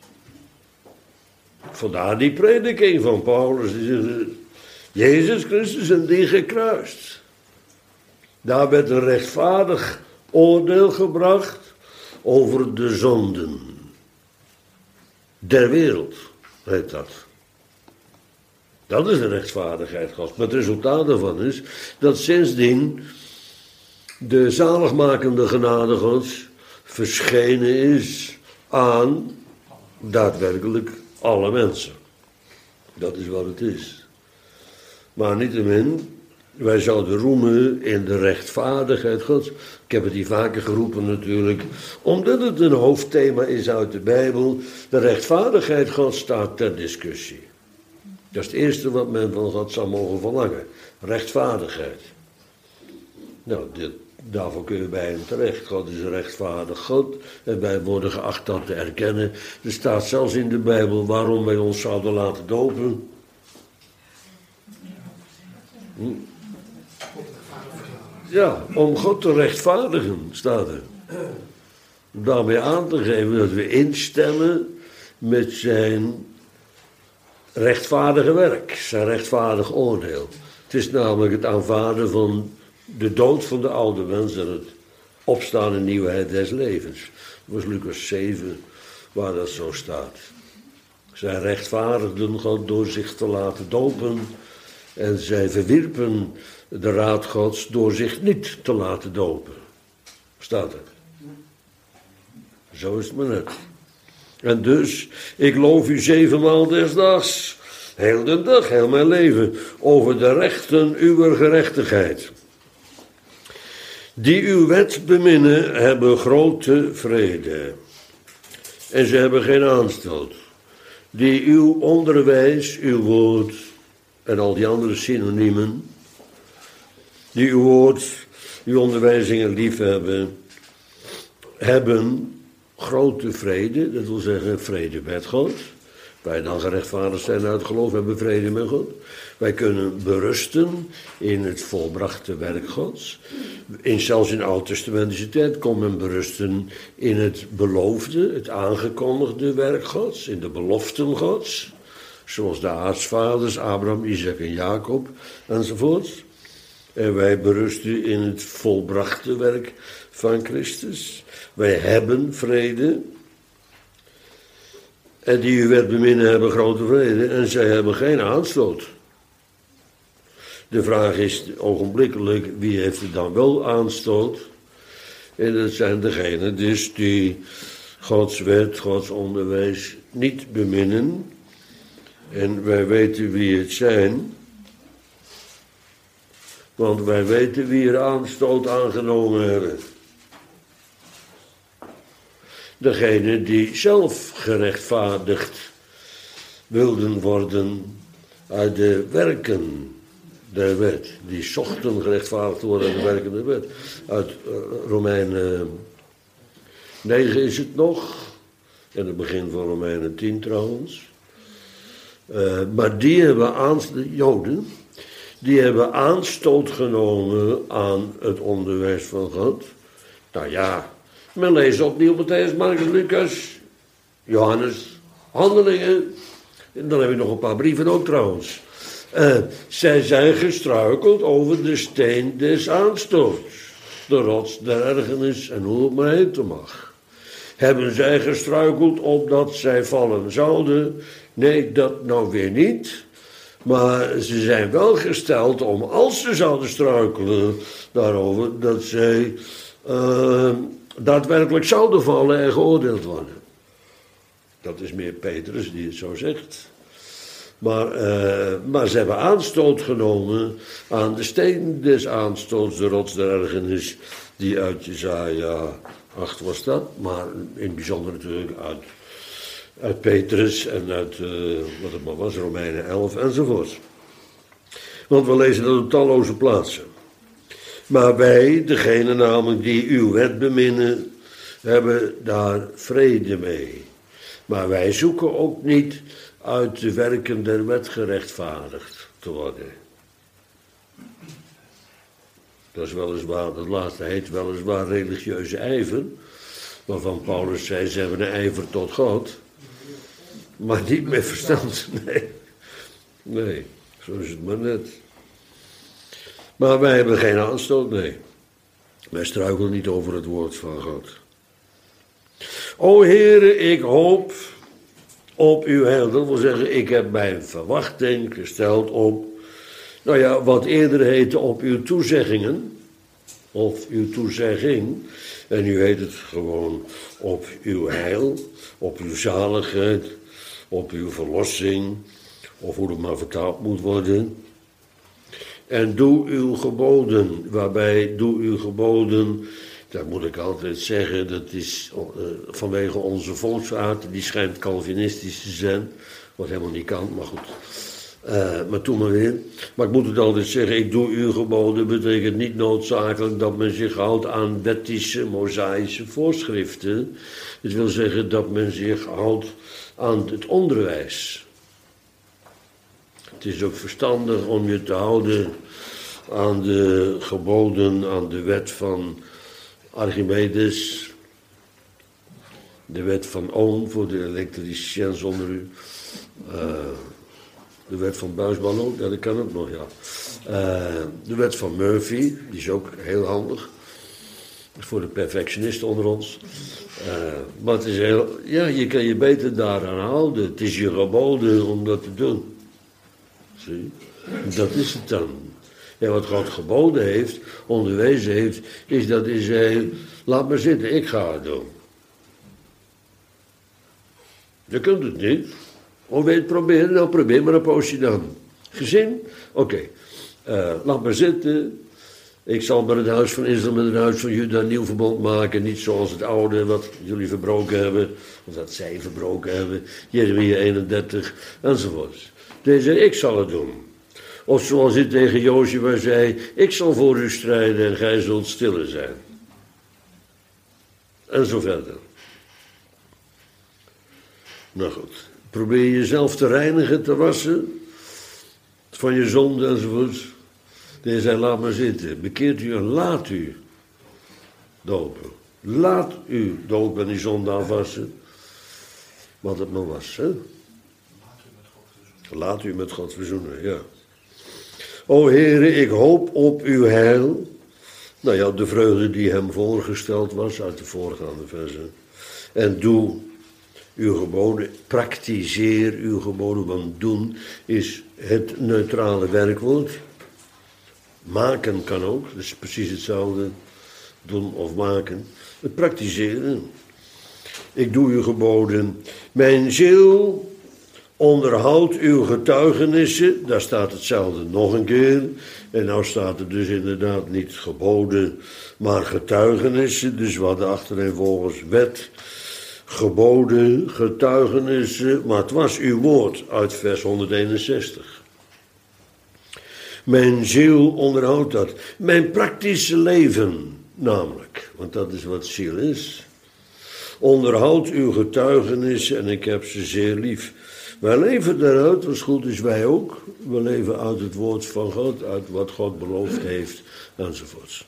A: Vandaar die prediking van Paulus. Die zegt, Jezus Christus en die gekruist. Daar werd een rechtvaardig oordeel gebracht over de zonden. Der wereld, heet dat. Dat is de rechtvaardigheid Gods. Maar het resultaat daarvan is dat sindsdien de zaligmakende genade Gods verschenen is aan daadwerkelijk alle mensen. Dat is wat het is. Maar niettemin, wij zouden roemen in de rechtvaardigheid Gods. Ik heb het hier vaker geroepen natuurlijk, omdat het een hoofdthema is uit de Bijbel. De rechtvaardigheid Gods staat ter discussie. Dat is het eerste wat men van God zou mogen verlangen. Rechtvaardigheid. Nou, daarvoor kun je bij hem terecht. God is een rechtvaardig God. En wij worden geacht dat te erkennen. Er staat zelfs in de Bijbel waarom wij ons zouden laten dopen. Ja, om God te rechtvaardigen, staat er. Om daarmee aan te geven dat we instemmen met zijn rechtvaardige werk, zijn rechtvaardig oordeel. Het is namelijk het aanvaarden van de dood van de oude mens en het opstaan in nieuwheid des levens. Dat was Lucas 7, waar dat zo staat. Zij rechtvaardigden God door zich te laten dopen en zij verwierpen de raad Gods door zich niet te laten dopen. Staat er. Zo is het maar net. En dus, ik loof u 7 maal des dags, heel de dag, heel mijn leven, over de rechten uwer gerechtigheid. Die uw wet beminnen, hebben grote vrede. En ze hebben geen aanstoot. Die uw onderwijs, uw woord en al die andere synoniemen, die uw woord, uw onderwijzingen liefhebben, hebben grote vrede, dat wil zeggen vrede met God. Wij dan gerechtvaardigd zijn uit geloof, hebben vrede met God. Wij kunnen berusten in het volbrachte werk Gods. Zelfs in oud-testamentische tijd kon men berusten in het beloofde, het aangekondigde werk Gods, in de beloften Gods. Zoals de aartsvaders, Abraham, Isaac en Jacob enzovoort. En wij berusten in het volbrachte werk van Christus. Wij hebben vrede. En die uw wet beminnen hebben grote vrede. En zij hebben geen aanstoot. De vraag is ogenblikkelijk, wie heeft er dan wel aanstoot? En dat zijn degenen dus die Gods wet, Gods onderwijs niet beminnen. En wij weten wie het zijn. Want wij weten wie er aanstoot aangenomen hebben. degene die zelf gerechtvaardigd wilden worden uit de werken der wet. Die zochten gerechtvaardigd te worden uit de werken der wet. Uit Romeinen 9 is het nog. En het begin van Romeinen 10 trouwens. Maar die hebben de Joden, die hebben aanstoot genomen aan het onderwijs van God. Nou ja, men leest opnieuw Matthäus, Marcus, Lucas, Johannes, Handelingen. En dan heb je nog een paar brieven ook trouwens. Zij zijn gestruikeld over de steen des aanstoots. De rots der ergernis en hoe het maar heten mag. Hebben zij gestruikeld opdat zij vallen zouden? Nee, dat nou weer niet. Maar ze zijn wel gesteld om, als ze zouden struikelen daarover, dat zij daadwerkelijk zouden vallen en geoordeeld worden. Dat is meer Petrus die het zo zegt. Maar ze hebben aanstoot genomen aan de steen des aanstoots, de rots der ergernis, die uit Jesaja 8 was dat, maar in het bijzonder natuurlijk uit Petrus en uit, wat het maar was, Romeinen 11 enzovoort. Want we lezen dat op talloze plaatsen. Maar wij, degene namelijk die uw wet beminnen, hebben daar vrede mee. Maar wij zoeken ook niet uit de werken der wet gerechtvaardigd te worden. Dat is weliswaar, dat laatste heet weliswaar religieuze ijver, waarvan Paulus zei, ze hebben een ijver tot God, maar niet met verstand, nee, zo is het maar net. Maar wij hebben geen aanstoot, nee. Wij struikelen niet over het woord van God. O Heere, ik hoop op uw heil. Dat wil zeggen, ik heb mijn verwachting gesteld op, nou ja, wat eerder heette op uw toezeggingen, of uw toezegging, en nu heet het gewoon op uw heil, op uw zaligheid, op uw verlossing, of hoe het maar vertaald moet worden. En doe uw geboden, waarbij doe uw geboden, dat moet ik altijd zeggen, dat is vanwege onze volksaard, die schijnt Calvinistisch te zijn, wat helemaal niet kan, maar goed. Maar toen maar weer. Maar ik moet het altijd zeggen, ik doe uw geboden, betekent niet noodzakelijk dat men zich houdt aan wettische, mosaïsche voorschriften. Het wil zeggen dat men zich houdt aan het onderwijs. Het is ook verstandig om je te houden aan de geboden, aan de wet van Archimedes, de wet van Ohm voor de elektriciens onder u, de wet van Buisman ook, ja, dat kan ook nog, ja. De wet van Murphy, die is ook heel handig, voor de perfectionisten onder ons. Maar het is heel, ja, je kan je beter daaraan houden, het is je geboden om dat te doen. Zie, dat is het dan. Ja, wat God geboden heeft, onderwezen heeft, is dat hij zei, laat maar zitten, ik ga het doen. Je kunt het niet. Of wil je het proberen? Nou, probeer maar een poosje dan. Gezin? Oké. Laat maar zitten. Ik zal met het huis van Israël, met het huis van Juda een nieuw verbond maken. Niet zoals het oude wat jullie verbroken hebben. Of dat zij verbroken hebben. Jeremia 31 enzovoort. Deze zei, ik zal het doen. Of zoals hij tegen Jozua zei, ik zal voor u strijden en gij zult stille zijn. En zo verder. Nou goed. Probeer jezelf te reinigen, te wassen. Van je zonde enzovoort. Hij zei, laat maar zitten. Bekeert u en laat u dopen. Laat u dopen en die zonde afwassen. Wat het maar was, hè? Laat u met God verzoenen, ja. O Heere, ik hoop op uw heil. Nou ja, de vreugde die hem voorgesteld was uit de voorgaande versen. En doe uw geboden, praktiseer uw geboden, want doen is het neutrale werkwoord. Maken kan ook, dat is precies hetzelfde, doen of maken. Het praktiseren. Ik doe uw geboden. Mijn ziel onderhoudt uw getuigenissen, daar staat hetzelfde nog een keer. En nou staat er dus inderdaad niet geboden, maar getuigenissen. Dus wat achtereenvolgens wet geboden, getuigenissen, maar het was uw woord uit vers 161. Mijn ziel onderhoudt dat. Mijn praktische leven namelijk, want dat is wat ziel is. Onderhoud uw getuigenissen en ik heb ze zeer lief. Wij leven daaruit, als het goed is wij ook. We leven uit het woord van God, uit wat God beloofd heeft, enzovoorts.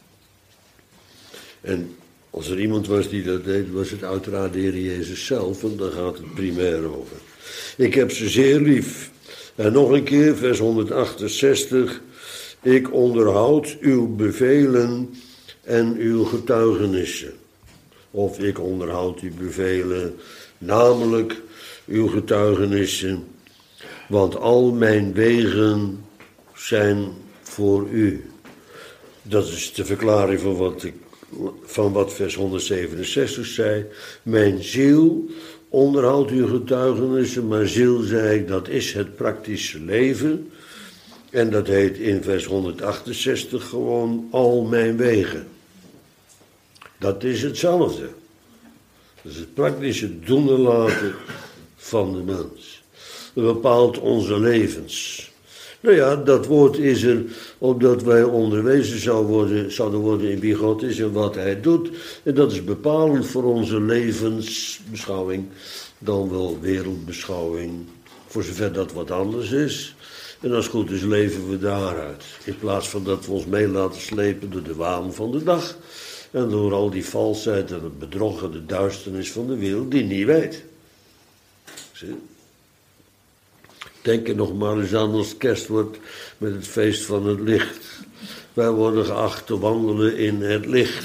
A: En als er iemand was die dat deed, was het uiteraard de Heer Jezus zelf, want daar gaat het primair over. Ik heb ze zeer lief. En nog een keer, vers 168. Ik onderhoud uw bevelen en uw getuigenissen. Of ik onderhoud uw bevelen, namelijk uw getuigenissen. Want al mijn wegen zijn voor u. Dat is de verklaring van wat vers 167 zei. Mijn ziel onderhoudt uw getuigenissen, maar ziel, zei ik, dat is het praktische leven. En dat heet in vers 168 gewoon al mijn wegen. Dat is hetzelfde. Dat is het praktische doen en laten van de mens. Dat bepaalt onze levens. Nou ja, dat woord is er opdat wij onderwezen zouden worden in wie God is en wat hij doet. En dat is bepalend voor onze levensbeschouwing, dan wel wereldbeschouwing, voor zover dat wat anders is. En als het goed is leven we daaruit. In plaats van dat we ons mee laten slepen door de waan van de dag. En door al die valsheid en het bedrog en de duisternis van de wereld die niet weet. Zie? Denk er nog maar eens aan als het kerst wordt met het feest van het licht. Wij worden geacht te wandelen in het licht.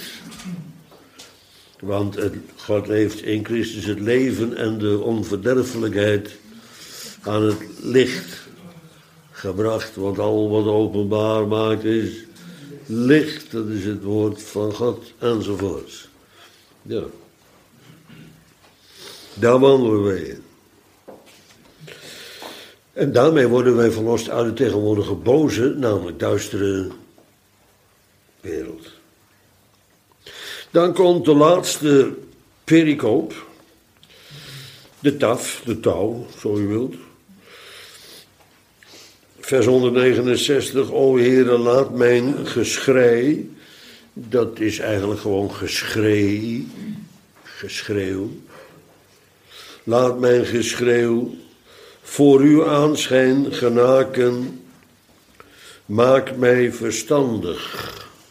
A: Want God heeft in Christus het leven en de onverderfelijkheid aan het licht gebracht. Want al wat openbaar maakt is licht, dat is het woord van God enzovoorts. Ja. Daar wandelen wij in. En daarmee worden wij verlost uit de tegenwoordige boze, namelijk duistere wereld. Dan komt de laatste pericoop, de taf, de touw, zo u wilt. Vers 169, o Heere, laat mijn geschrei, dat is eigenlijk gewoon geschreeuw. Laat mijn geschreeuw voor uw aanschijn genaken, maak mij verstandig.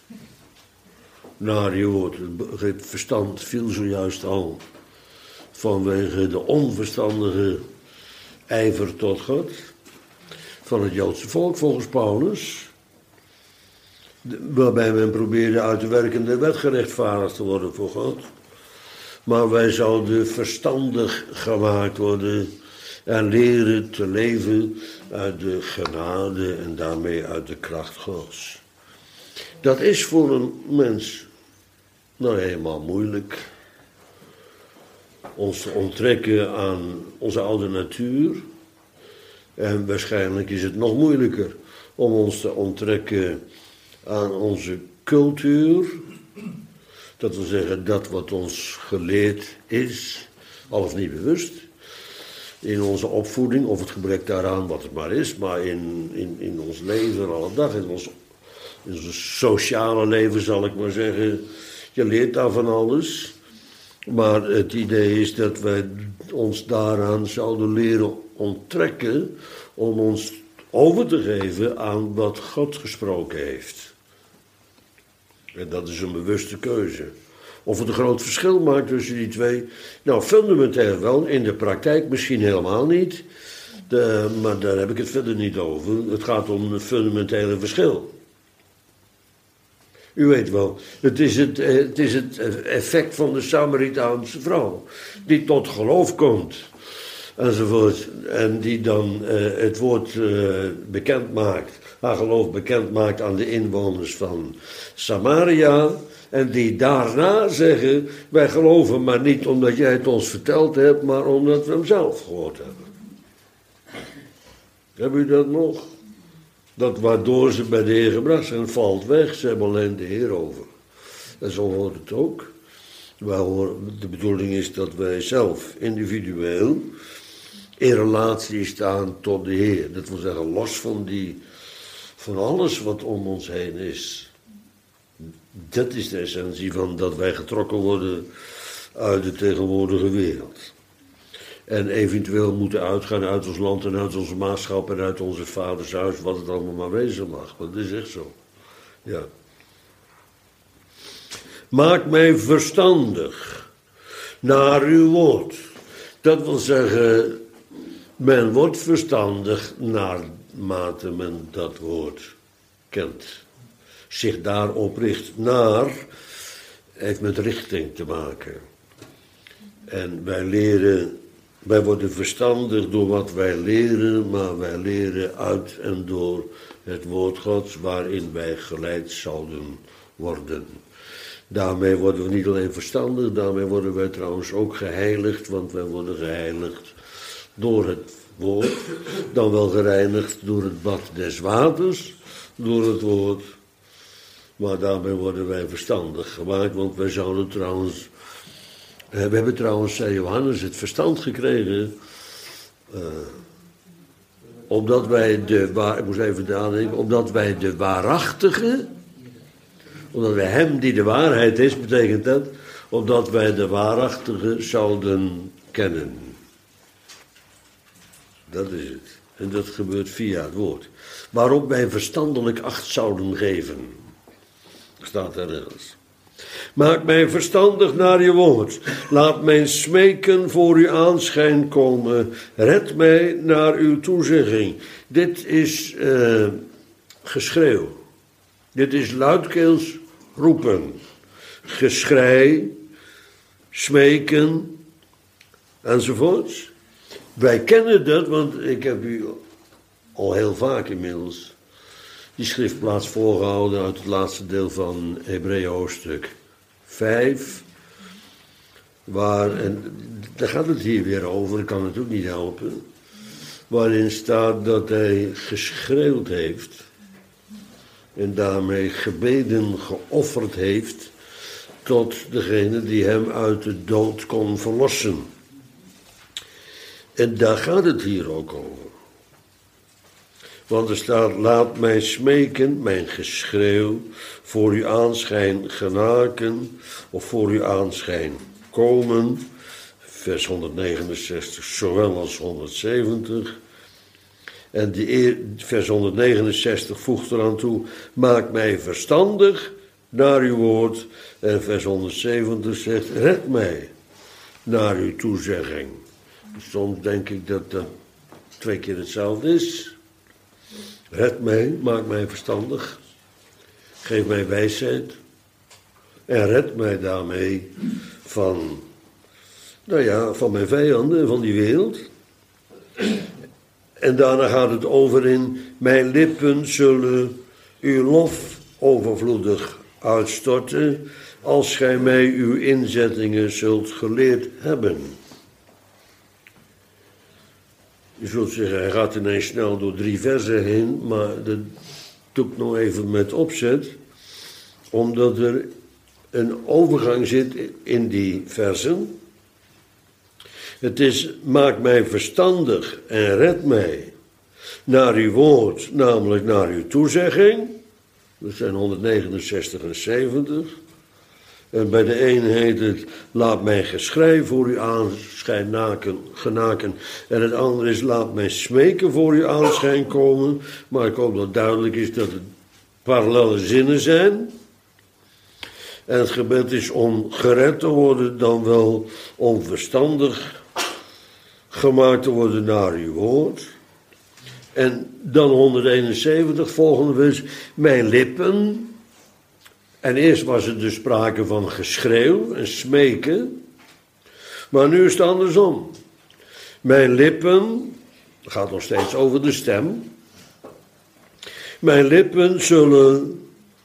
A: Naar uw woord, het verstand viel zojuist al vanwege de onverstandige ijver tot God van het Joodse volk volgens Paulus, waarbij men probeerde uit de werkende wet gerechtvaardigd te worden voor God. Maar wij zouden verstandig gemaakt worden en leren te leven uit de genade en daarmee uit de kracht Gods. Dat is voor een mens nou helemaal moeilijk. Ons te onttrekken aan onze oude natuur. En waarschijnlijk is het nog moeilijker om ons te onttrekken aan onze cultuur. Dat wil zeggen dat wat ons geleerd is, al of niet bewust. In onze opvoeding, of het gebrek daaraan, wat het maar is, maar in ons leven alle dag, in ons sociale leven zal ik maar zeggen. Je leert daar van alles. Maar het idee is dat wij ons daaraan zouden leren onttrekken om ons over te geven aan wat God gesproken heeft. En dat is een bewuste keuze. Of het een groot verschil maakt tussen die twee? Nou, fundamenteel wel, in de praktijk misschien helemaal niet. Maar daar heb ik het verder niet over. Het gaat om een fundamentele verschil. U weet wel, het is het effect van de Samaritaanse vrouw, die tot geloof komt, enzovoort, en die dan het woord bekend maakt, haar geloof bekend maakt aan de inwoners van Samaria, en die daarna zeggen, wij geloven maar niet omdat jij het ons verteld hebt, maar omdat we hem zelf gehoord hebben. Hebben u dat nog? Dat waardoor ze bij de Heer gebracht zijn, valt weg. Ze hebben alleen de Heer over. En zo hoort het ook. De bedoeling is dat wij zelf individueel in relatie staan tot de Heer. Dat wil zeggen, los van alles wat om ons heen is. Dat is de essentie van dat wij getrokken worden uit de tegenwoordige wereld. En eventueel moeten uitgaan uit ons land en uit onze maatschap en uit onze vaders huis, wat het allemaal maar wezen mag. Want dat is echt zo. Ja. Maak mij verstandig naar uw woord. Dat wil zeggen, men wordt verstandig naarmate men dat woord kent. Zich daarop richt. Naar heeft met richting te maken. En wij worden verstandig door wat wij leren, maar wij leren uit en door het woord Gods waarin wij geleid zouden worden. Daarmee worden we niet alleen verstandig, daarmee worden wij trouwens ook geheiligd, want wij worden geheiligd door het woord, dan wel gereinigd door het bad des waters, door het woord. Maar daarmee worden wij verstandig gemaakt, want wij zouden trouwens, we hebben trouwens, zei Johannes, het verstand gekregen, omdat wij omdat wij de waarachtige, omdat wij hem die de waarheid is, betekent dat, omdat wij de waarachtige zouden kennen. Dat is het. En dat gebeurt via het woord. Waarop wij verstandelijk acht zouden geven. Staat er ergens. Maak mij verstandig naar je woord. Laat mijn smeken voor uw aanschijn komen. Red mij naar uw toezegging. Dit is geschreeuw. Dit is luidkeels roepen. Geschrei, smeken, enzovoorts. Wij kennen dat, want ik heb u al heel vaak inmiddels die schriftplaats voorgehouden uit het laatste deel van Hebreeën hoofdstuk 5. En daar gaat het hier weer over, ik kan het ook niet helpen. Waarin staat dat hij geschreeuwd heeft en daarmee gebeden geofferd heeft tot degene die hem uit de dood kon verlossen. En daar gaat het hier ook over. Want er staat, laat mij smeken, mijn geschreeuw, voor uw aanschijn genaken, of voor uw aanschijn komen. Vers 169, zowel als 170. En vers 169 voegt eraan toe, maak mij verstandig naar uw woord. En vers 170 zegt, red mij naar uw toezegging. Soms denk ik dat dat 2 keer hetzelfde is. Red mij, maak mij verstandig. Geef mij wijsheid. En red mij daarmee van mijn vijanden, van die wereld. En daarna gaat het over in, mijn lippen zullen uw lof overvloedig uitstorten, als gij mij uw inzettingen zult geleerd hebben. Je zult zeggen, hij gaat ineens snel door 3 versen heen, maar dat doe ik nog even met opzet, omdat er een overgang zit in die versen. Het is, maak mij verstandig en red mij naar uw woord, namelijk naar uw toezegging. Dat zijn 169 en 70. En bij de een heet het, laat mij geschrei voor uw aanschijn genaken. En het andere is, laat mij smeken voor uw aanschijn komen. Maar ik hoop dat duidelijk is dat het parallelle zinnen zijn. En het gebed is om gered te worden, dan wel om verstandig gemaakt te worden naar uw woord. En dan 171, volgende vers, mijn lippen. En eerst was er dus sprake van geschreeuw en smeken. Maar nu is het andersom. Mijn lippen, het gaat nog steeds over de stem. Mijn lippen zullen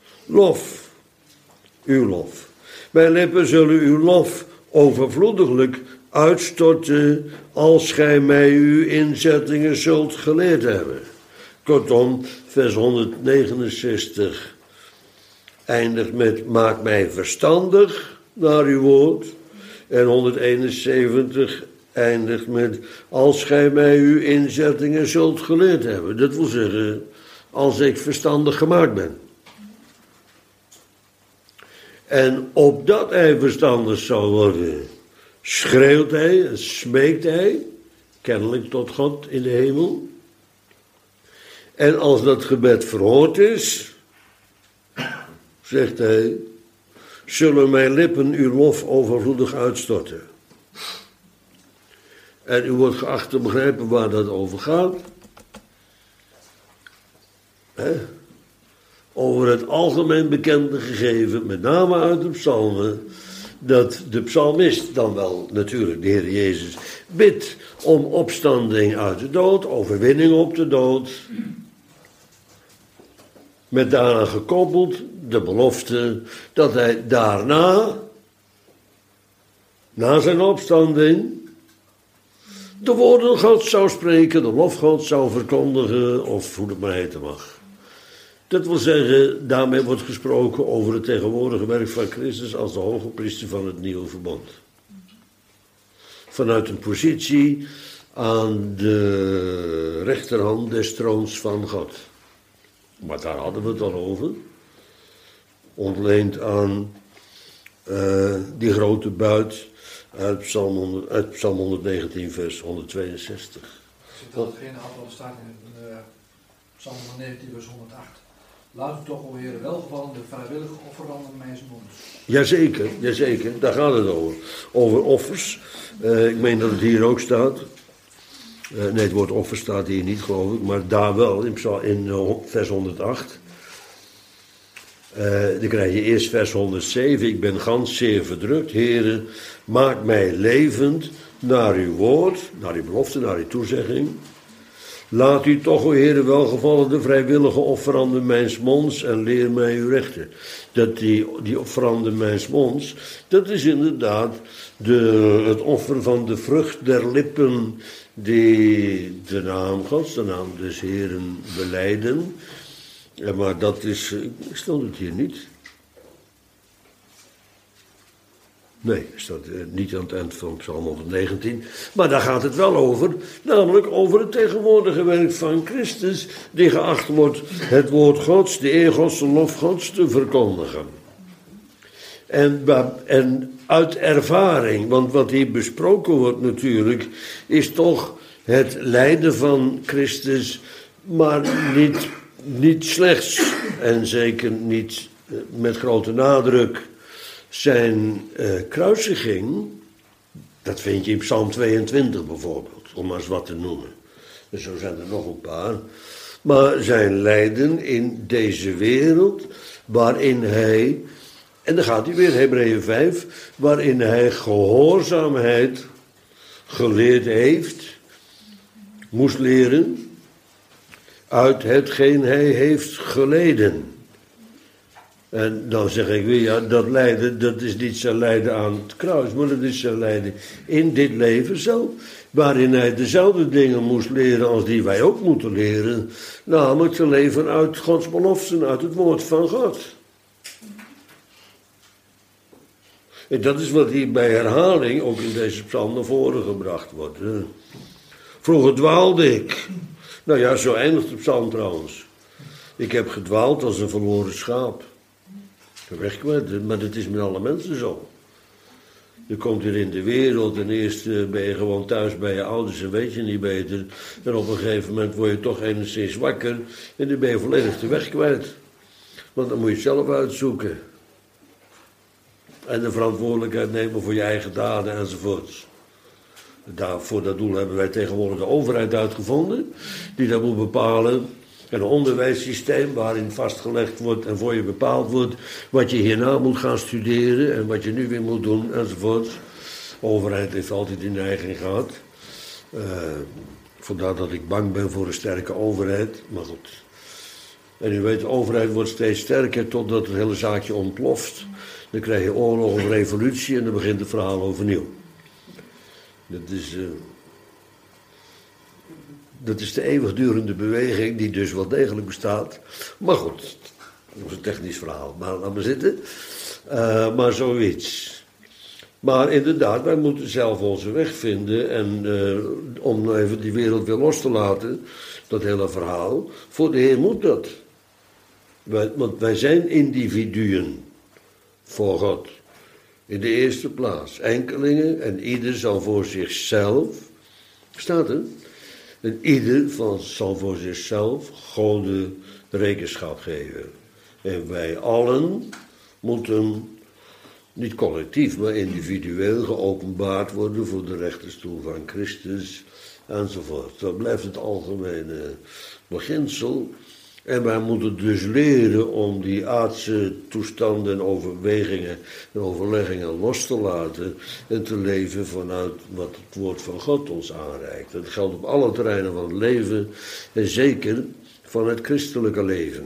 A: uw lof. Mijn lippen zullen uw lof overvloediglijk uitstorten als gij mij uw inzettingen zult geleerd hebben. Kortom, vers 169 eindigt met, maak mij verstandig naar uw woord. En 171 eindigt met, als gij mij uw inzettingen zult geleerd hebben. Dat wil zeggen, als ik verstandig gemaakt ben. En opdat hij verstandig zal worden, schreeuwt hij en smeekt hij, kennelijk tot God in de hemel. En als dat gebed verhoord is, zegt hij, zullen mijn lippen uw lof overvloedig uitstorten. En u wordt geacht te begrijpen waar dat over gaat. Over het algemeen bekende gegeven, met name uit de psalmen, dat de psalmist, dan wel natuurlijk de Heer Jezus, bidt om opstanding uit de dood, overwinning op de dood. Met daaraan gekoppeld de belofte dat hij daarna, na zijn opstanding, de woorden Gods zou spreken, de lof Gods zou verkondigen, of hoe het maar heten mag. Dat wil zeggen, daarmee wordt gesproken over het tegenwoordige werk van Christus als de hoge priester van het nieuwe verbond. Vanuit een positie aan de rechterhand des troons van God. Maar daar hadden we het al over. Ontleend aan die grote buit uit Psalm 119, vers 162.
B: Zit dat hetgene had al staat in Psalm 119, vers 108. Laat u toch, o Heer, welgevallen de vrijwillige offeranden mijns monds.
A: Jazeker, daar gaat het over. Over offers. Ik meen dat het hier ook staat. Nee, het woord offer staat hier niet, geloof ik, maar daar wel, in vers 108. Dan krijg je eerst vers 107. Ik ben gans zeer verdrukt, Heere, maak mij levend naar uw woord, naar uw belofte, naar uw toezegging. Laat u toch, o Heere, welgevallen de vrijwillige offeranden mijns monds en leer mij uw rechten. Dat die offeranden mijns monds, dat is inderdaad het offer van de vrucht der lippen die de naam Gods, de naam des Heeren belijden. Maar dat is, stond het hier niet? Nee, staat niet aan het eind van Psalm 119. Maar daar gaat het wel over. Namelijk over het tegenwoordige werk van Christus. Die geacht wordt het woord Gods, de eer Gods, de lof Gods te verkondigen. En uit ervaring, want wat hier besproken wordt natuurlijk, is toch het lijden van Christus, maar niet slechts en zeker niet met grote nadruk zijn kruisiging. Dat vind je in Psalm 22 bijvoorbeeld, om maar eens wat te noemen. En zo zijn er nog een paar. Maar zijn lijden in deze wereld, waarin hij, en dan gaat hij weer, Hebreeën 5, waarin hij gehoorzaamheid geleerd heeft, moest leren, uit hetgeen hij heeft geleden. En dan zeg ik weer, ja, dat lijden, dat is niet zijn lijden aan het kruis, maar dat is zijn lijden in dit leven zelf, waarin hij dezelfde dingen moest leren als die wij ook moeten leren, namelijk te leven uit Gods beloften, uit het woord van God. En dat is wat hier bij herhaling ook in deze psalm naar voren gebracht wordt. Hè. Vroeger dwaalde ik. Nou ja, zo eindigt de psalm trouwens. Ik heb gedwaald als een verloren schaap. Weg kwijt, maar dat is met alle mensen zo. Je komt hier in de wereld en eerst ben je gewoon thuis bij je ouders en weet je niet beter. En op een gegeven moment word je toch enigszins wakker en dan ben je volledig de weg kwijt. Want dan moet je het zelf uitzoeken. En de verantwoordelijkheid nemen voor je eigen daden enzovoorts. Voor dat doel hebben wij tegenwoordig de overheid uitgevonden, die dat moet bepalen. Een onderwijssysteem waarin vastgelegd wordt en voor je bepaald wordt wat je hierna moet gaan studeren en wat je nu weer moet doen enzovoort. De overheid heeft altijd die neiging gehad. Vandaar dat ik bang ben voor een sterke overheid, maar goed. En u weet, de overheid wordt steeds sterker totdat het hele zaakje ontploft. Dan krijg je oorlog of revolutie en dan begint het verhaal overnieuw. Dat is de eeuwigdurende beweging die dus wel degelijk bestaat. Maar goed, dat is een technisch verhaal. Maar laat maar zitten. Maar zoiets. Maar inderdaad, wij moeten zelf onze weg vinden. En om even die wereld weer los te laten, dat hele verhaal. Voor de Heer moet dat. Want wij zijn individuen voor God. In de eerste plaats enkelingen en ieder zal voor zichzelf, staat er, en ieder zal voor zichzelf God rekenschap geven. En wij allen moeten, niet collectief, maar individueel geopenbaard worden voor de rechterstoel van Christus enzovoort. Dat blijft het algemene beginsel. En wij moeten dus leren om die aardse toestanden en overwegingen en overleggingen los te laten en te leven vanuit wat het woord van God ons aanreikt. Dat geldt op alle terreinen van het leven en zeker van het christelijke leven.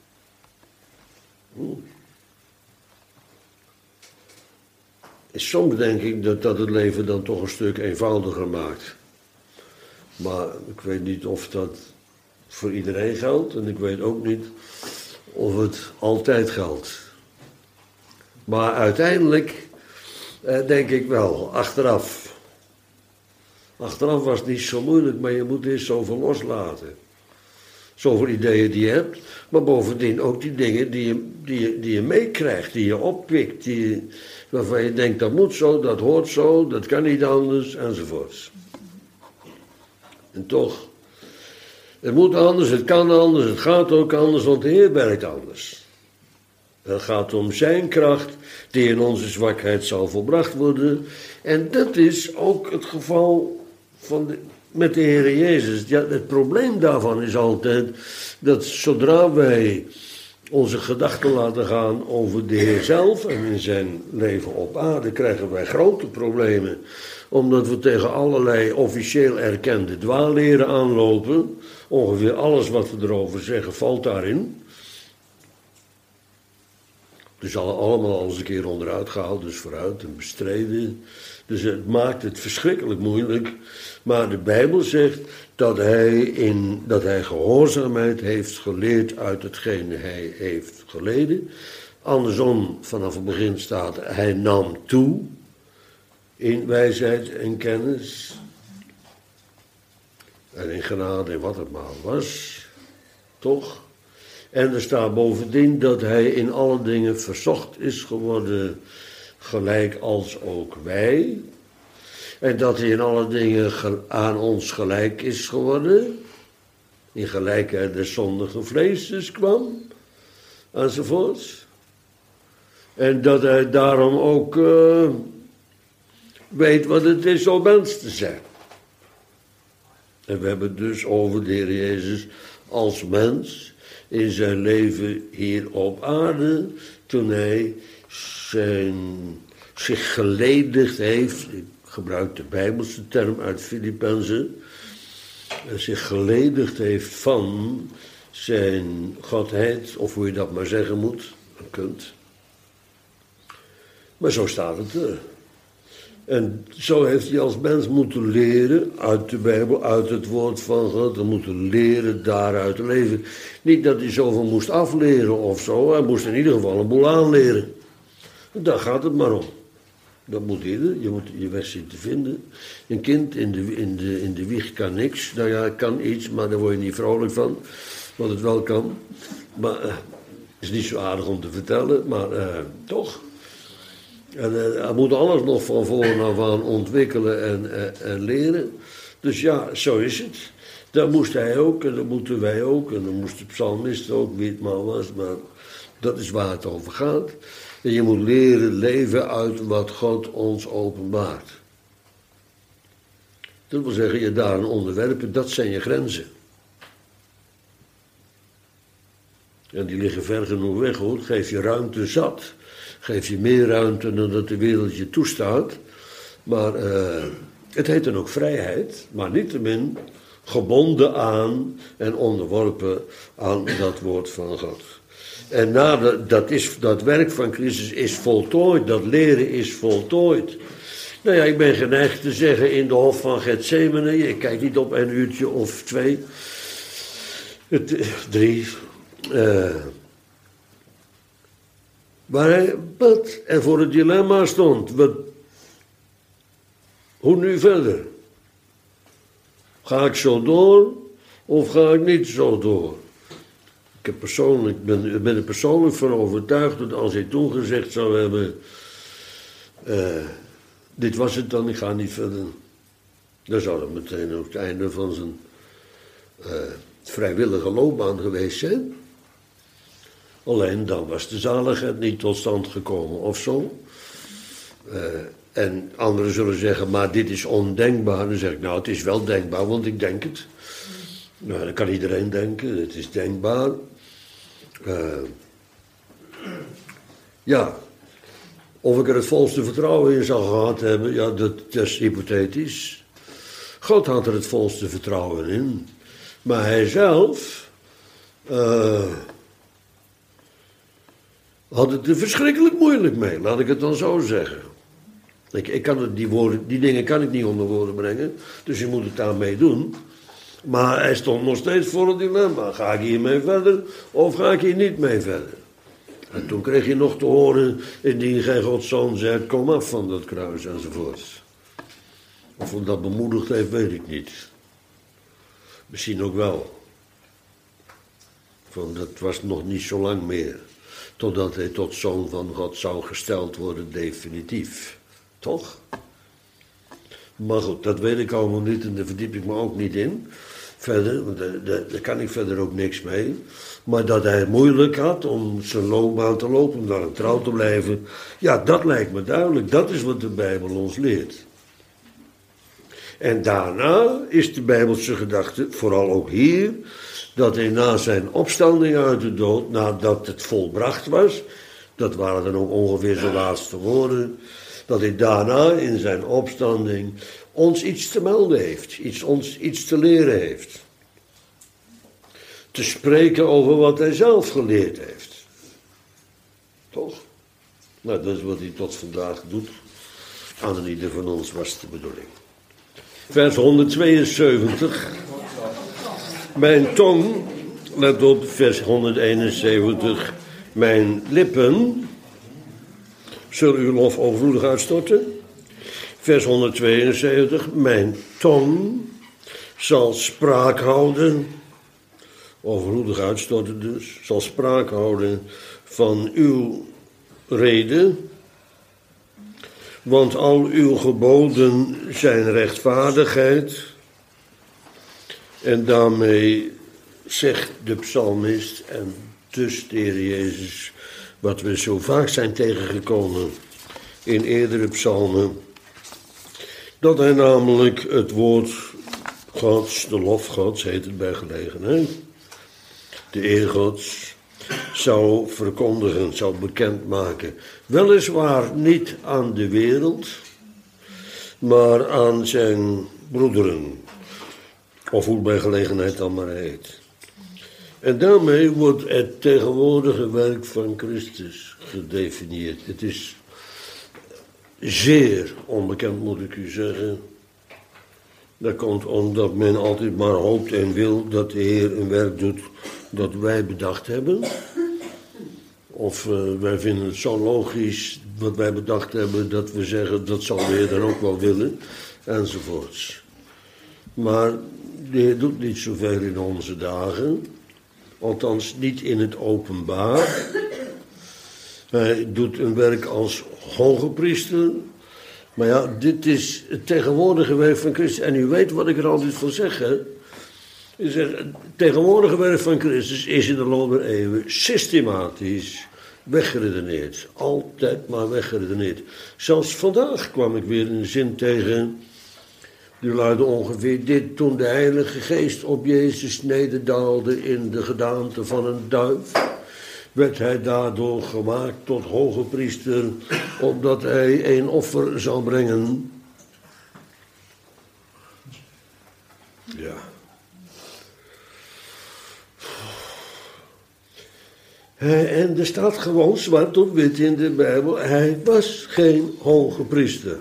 A: Soms denk ik dat het leven dan toch een stuk eenvoudiger maakt. Maar ik weet niet of dat voor iedereen geldt en ik weet ook niet of het altijd geldt. Maar uiteindelijk denk ik wel, achteraf. Achteraf was het niet zo moeilijk, maar je moet eerst zoveel loslaten. Zoveel ideeën die je hebt, maar bovendien ook die dingen die je meekrijgt, die je oppikt, waarvan je denkt dat moet zo, dat hoort zo, dat kan niet anders, enzovoorts. En toch, het moet anders, het kan anders, het gaat ook anders, want de Heer werkt anders. Het gaat om zijn kracht, die in onze zwakheid zal volbracht worden. En dat is ook het geval met de Heer Jezus. Ja, het probleem daarvan is altijd dat zodra wij onze gedachten laten gaan over de Heer zelf en in zijn leven op aarde, krijgen wij grote problemen. Omdat we tegen allerlei officieel erkende dwaalleren aanlopen. Ongeveer alles wat we erover zeggen valt daarin. Het is allemaal al eens een keer onderuit gehaald, dus vooruit en bestreden. Dus het maakt het verschrikkelijk moeilijk. Maar de Bijbel zegt dat hij gehoorzaamheid heeft geleerd uit hetgene hij heeft geleden. Andersom, vanaf het begin staat, hij nam toe in wijsheid en kennis. En in genade en wat het maar was. Toch? En er staat bovendien dat hij in alle dingen verzocht is geworden, gelijk als ook wij. En dat hij in alle dingen aan ons gelijk is geworden. In gelijkheid des zondige vlees kwam. Enzovoorts. En dat hij daarom ook weet wat het is om mens te zijn. En we hebben het dus over de Heer Jezus als mens in zijn leven hier op aarde, toen hij zich geledigd heeft, ik gebruik de Bijbelse term uit Filippenzen, zich geledigd heeft van zijn godheid, of hoe je dat maar zeggen moet, kunt. Maar zo staat het er. En zo heeft hij als mens moeten leren uit de Bijbel, uit het woord van God. Hij moeten leren daaruit te leven. Niet dat hij zoveel moest afleren of zo. Hij moest in ieder geval een boel aanleren. En daar gaat het maar om. Dat moet ieder. Je moet je weg zien te vinden. Een kind in de wieg kan niks. Nou ja, kan iets, maar daar word je niet vrolijk van. Wat het wel kan. Maar het is niet zo aardig om te vertellen. Maar toch. En hij moet alles nog van voren af aan ontwikkelen en leren. Dus ja, zo is het. Dat moest hij ook en dat moeten wij ook. En dat moest de psalmist ook, wie het maar was. Maar dat is waar het over gaat. En je moet leren leven uit wat God ons openbaart. Dat wil zeggen, je daar een onderwerpen, dat zijn je grenzen. En die liggen ver genoeg weg hoor, geef je ruimte zat. Geef je meer ruimte dan dat de wereld je toestaat. Maar het heet dan ook vrijheid. Maar niettemin gebonden aan en onderworpen aan dat woord van God. En dat werk van Christus is voltooid. Dat leren is voltooid. Nou ja, ik ben geneigd te zeggen in de hof van Getsemane. Je kijkt niet op een uurtje of 2. 3. Waar hij bad en voor het dilemma stond. Hoe nu verder? Ga ik zo door of ga ik niet zo door? Ik ben er persoonlijk van overtuigd dat als hij toen gezegd zou hebben, dit was het dan, ik ga niet verder. Dan zou dat meteen ook het einde van zijn vrijwillige loopbaan geweest zijn. Alleen dan was de zaligheid niet tot stand gekomen of zo. En anderen zullen zeggen, maar dit is ondenkbaar. Dan zeg ik, nou het is wel denkbaar, want ik denk het. Nou, dat kan iedereen denken, het is denkbaar. Ja, of ik er het volste vertrouwen in zou gehad hebben, ja, dat is hypothetisch. God had er het volste vertrouwen in. Maar hij zelf had het er verschrikkelijk moeilijk mee, laat ik het dan zo zeggen. Ik kan die dingen kan ik niet onder woorden brengen, dus je moet het daarmee doen. Maar hij stond nog steeds voor het dilemma. Ga ik hiermee verder of ga ik hier niet mee verder? En toen kreeg je nog te horen, indien gij Gods zoon zijt, kom af van dat kruis enzovoort. Of hem dat bemoedigd heeft, weet ik niet. Misschien ook wel. Want dat was nog niet zo lang meer. Totdat hij tot zoon van God zou gesteld worden, definitief. Toch? Maar goed, dat weet ik allemaal niet en daar verdiep ik me ook niet in. Verder, want daar kan ik verder ook niks mee. Maar dat hij het moeilijk had om zijn loopbaan te lopen, om daar trouw te blijven. Ja, dat lijkt me duidelijk. Dat is wat de Bijbel ons leert. En daarna is de Bijbelse gedachte, vooral ook hier, dat hij na zijn opstanding uit de dood, nadat het volbracht was, dat waren dan ook ongeveer zijn laatste woorden, dat hij daarna in zijn opstanding ons iets te melden heeft, ons iets te leren heeft. Te spreken over wat hij zelf geleerd heeft. Toch? Nou, dat is wat hij tot vandaag doet. Aan een ieder van ons was de bedoeling. Vers 172. Mijn tong, let op, vers 171. Mijn lippen zullen uw lof overvloedig uitstorten. Vers 172. Mijn tong zal spraak houden. Overvloedig uitstorten dus. Zal spraak houden van uw reden. Want al uw geboden zijn rechtvaardigheid. En daarmee zegt de psalmist en dus de Heer Jezus, wat we zo vaak zijn tegengekomen in eerdere psalmen, dat hij namelijk het woord Gods, de lof Gods, heet het bij gelegenheid, de eer Gods, zou verkondigen, zou bekendmaken. Weliswaar niet aan de wereld, maar aan zijn broederen. Of hoe het bij gelegenheid dan maar heet. En daarmee wordt het tegenwoordige werk van Christus gedefinieerd. Het is zeer onbekend, moet ik u zeggen. Dat komt omdat men altijd maar hoopt en wil dat de Heer een werk doet dat wij bedacht hebben. Of wij vinden het zo logisch wat wij bedacht hebben dat we zeggen dat zal de Heer dan ook wel willen. Enzovoorts. Maar de Heer doet niet zoveel in onze dagen. Althans niet in het openbaar. Hij doet een werk als hoge priester. Maar ja, dit is het tegenwoordige werk van Christus. En u weet wat ik er altijd van zeg, hè. Het tegenwoordige werk van Christus is in de loop der eeuwen systematisch weggeredeneerd. Altijd maar weggeredeneerd. Zelfs vandaag kwam ik weer een zin tegen. Die luidde ongeveer dit: toen de Heilige Geest op Jezus nederdaalde in de gedaante van een duif, werd hij daardoor gemaakt tot hoge priester, opdat hij een offer zou brengen. Ja. En er staat gewoon zwart op wit in de Bijbel, hij was geen hoge priester.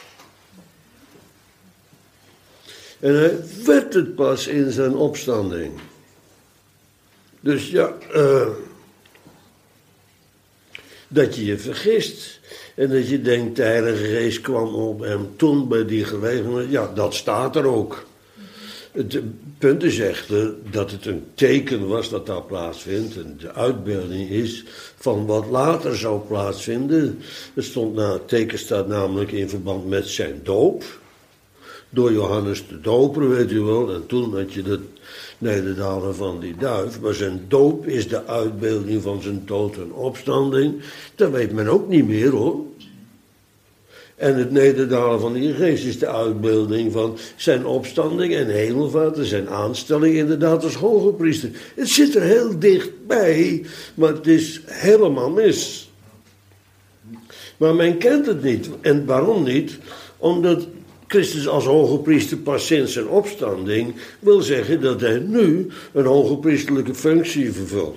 A: En hij werd het pas in zijn opstanding. Dus ja, dat je je vergist. En dat je denkt, de Heilige Geest kwam op hem toen bij die gelegenheid. Ja, dat staat er ook. Het punt is echter dat het een teken was dat dat plaatsvindt. En de uitbeelding is van wat later zou plaatsvinden. Het teken staat namelijk in verband met zijn doop. Door Johannes de Doper, weet u wel. En toen had je het nederdalen van die duif. Maar zijn doop is de uitbeelding van zijn dood en opstanding. Dat weet men ook niet meer, hoor. En het nederdalen van die Geest is de uitbeelding van zijn opstanding en hemelvaart en zijn aanstelling inderdaad als hoge priester. Het zit er heel dichtbij, maar het is helemaal mis. Maar men kent het niet. En waarom niet? Omdat Christus als hoge priester pas sinds zijn opstanding wil zeggen dat hij nu een hoge priesterlijke functie vervult.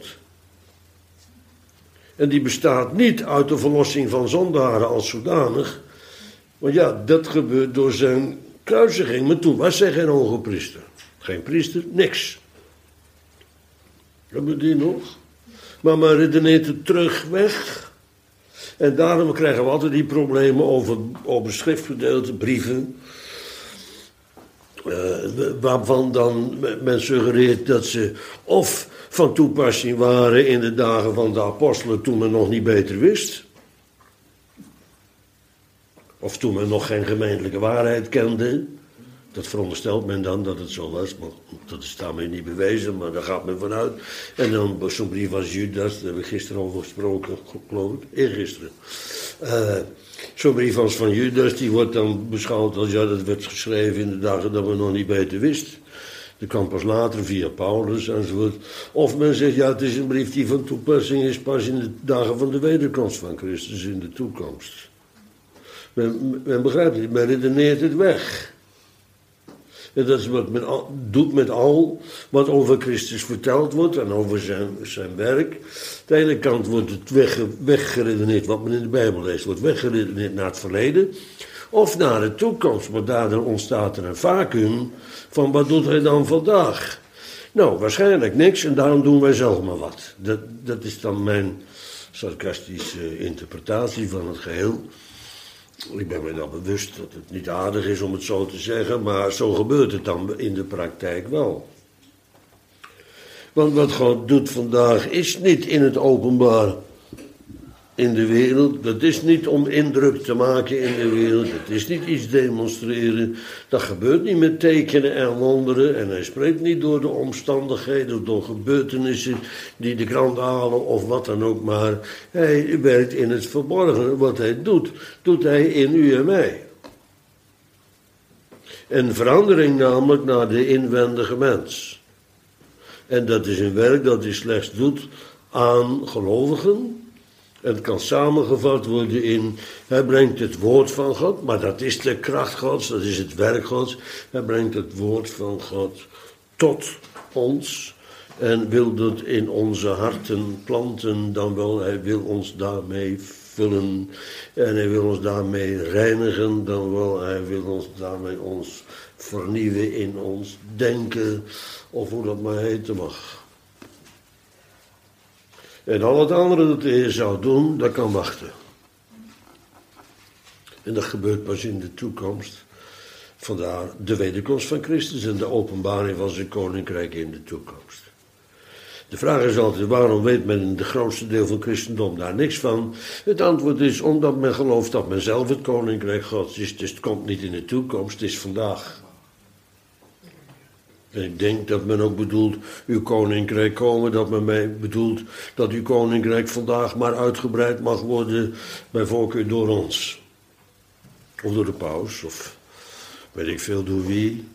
A: En die bestaat niet uit de verlossing van zondaren als zodanig. Want ja, dat gebeurt door zijn kruisiging. Maar toen was hij geen hoge priester. Geen priester, niks. Hebben we die nog? Maar men redeneert het terug weg. En daarom krijgen we altijd die problemen over schriftgedeelten, brieven. Waarvan dan men suggereert dat ze of van toepassing waren in de dagen van de apostelen toen men nog niet beter wist. Of toen men nog geen gemeentelijke waarheid kende. Dat veronderstelt men dan dat het zo was. Maar dat is daarmee niet bewezen, maar daar gaat men vanuit. En dan zo'n brief als Judas, daar hebben we gisteren over gesproken, geloof ik, eergisteren. Zo'n brief als van Judas, die wordt dan beschouwd als, ja, dat werd geschreven in de dagen dat we nog niet beter wisten. Dat kan pas later via Paulus enzovoort. Of men zegt, ja, het is een brief die van toepassing is pas in de dagen van de wederkomst van Christus in de toekomst. Men begrijpt het, men redeneert het weg. En dat is wat men doet met al wat over Christus verteld wordt en over zijn werk. Aan de ene kant wordt het weggeredeneerd, wat men in de Bijbel leest, wordt weggeredeneerd naar het verleden. Of naar de toekomst, maar daardoor ontstaat er een vacuüm van wat doet hij dan vandaag? Nou, waarschijnlijk niks en daarom doen wij zelf maar wat. Dat is dan mijn sarcastische interpretatie van het geheel. Ik ben me dan bewust dat het niet aardig is om het zo te zeggen, maar zo gebeurt het dan in de praktijk wel. Want wat God doet vandaag is niet in het openbaar in de wereld. Dat is niet om indruk te maken in de wereld. Het is niet iets demonstreren. Dat gebeurt niet met tekenen en wonderen. En hij spreekt niet door de omstandigheden, door gebeurtenissen die de krant halen of wat dan ook maar. Hij werkt in het verborgen. Wat hij doet, doet hij in u en mij. Een verandering namelijk naar de inwendige mens. En dat is een werk dat hij slechts doet aan gelovigen. En het kan samengevat worden in, hij brengt het woord van God, maar dat is de kracht Gods, dat is het werk Gods. Hij brengt het woord van God tot ons en wil dat in onze harten planten, dan wel, hij wil ons daarmee vullen en hij wil ons daarmee reinigen, dan wel, hij wil ons daarmee ons vernieuwen in ons denken, of hoe dat maar heten mag. En al het andere dat de Heer zou doen, dat kan wachten. En dat gebeurt pas in de toekomst. Vandaar de wederkomst van Christus en de openbaring van zijn koninkrijk in de toekomst. De vraag is altijd, waarom weet men in het grootste deel van christendom daar niks van? Het antwoord is, omdat men gelooft dat men zelf het koninkrijk Gods is. Dus het komt niet in de toekomst, het is vandaag. En ik denk dat men ook bedoelt, uw koninkrijk komen, dat men mij bedoelt dat uw koninkrijk vandaag maar uitgebreid mag worden, bij voorkeur door ons. Of door de paus, of weet ik veel door wie.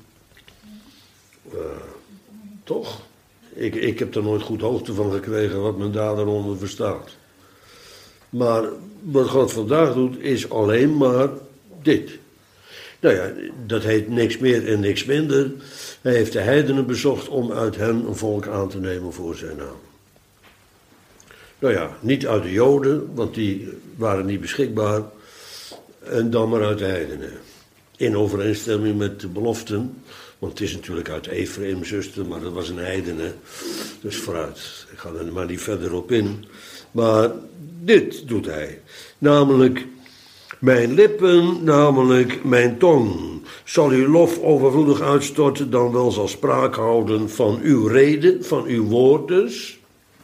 A: Toch? Ik heb er nooit goed hoogte van gekregen wat men daaronder verstaat. Maar wat God vandaag doet, is alleen maar dit. Nou ja, dat heet niks meer en niks minder. Hij heeft de heidenen bezocht om uit hen een volk aan te nemen voor zijn naam. Nou ja, niet uit de Joden, want die waren niet beschikbaar. En dan maar uit de heidenen. In overeenstemming met de beloften. Want het is natuurlijk uit Ephraim, zuster, maar dat was een heidene. Dus vooruit, ik ga er maar niet verder op in. Maar dit doet hij. Namelijk mijn lippen, namelijk mijn tong. Zal uw lof overvloedig uitstorten, dan wel zal spraak houden van uw reden, van uw woord dus.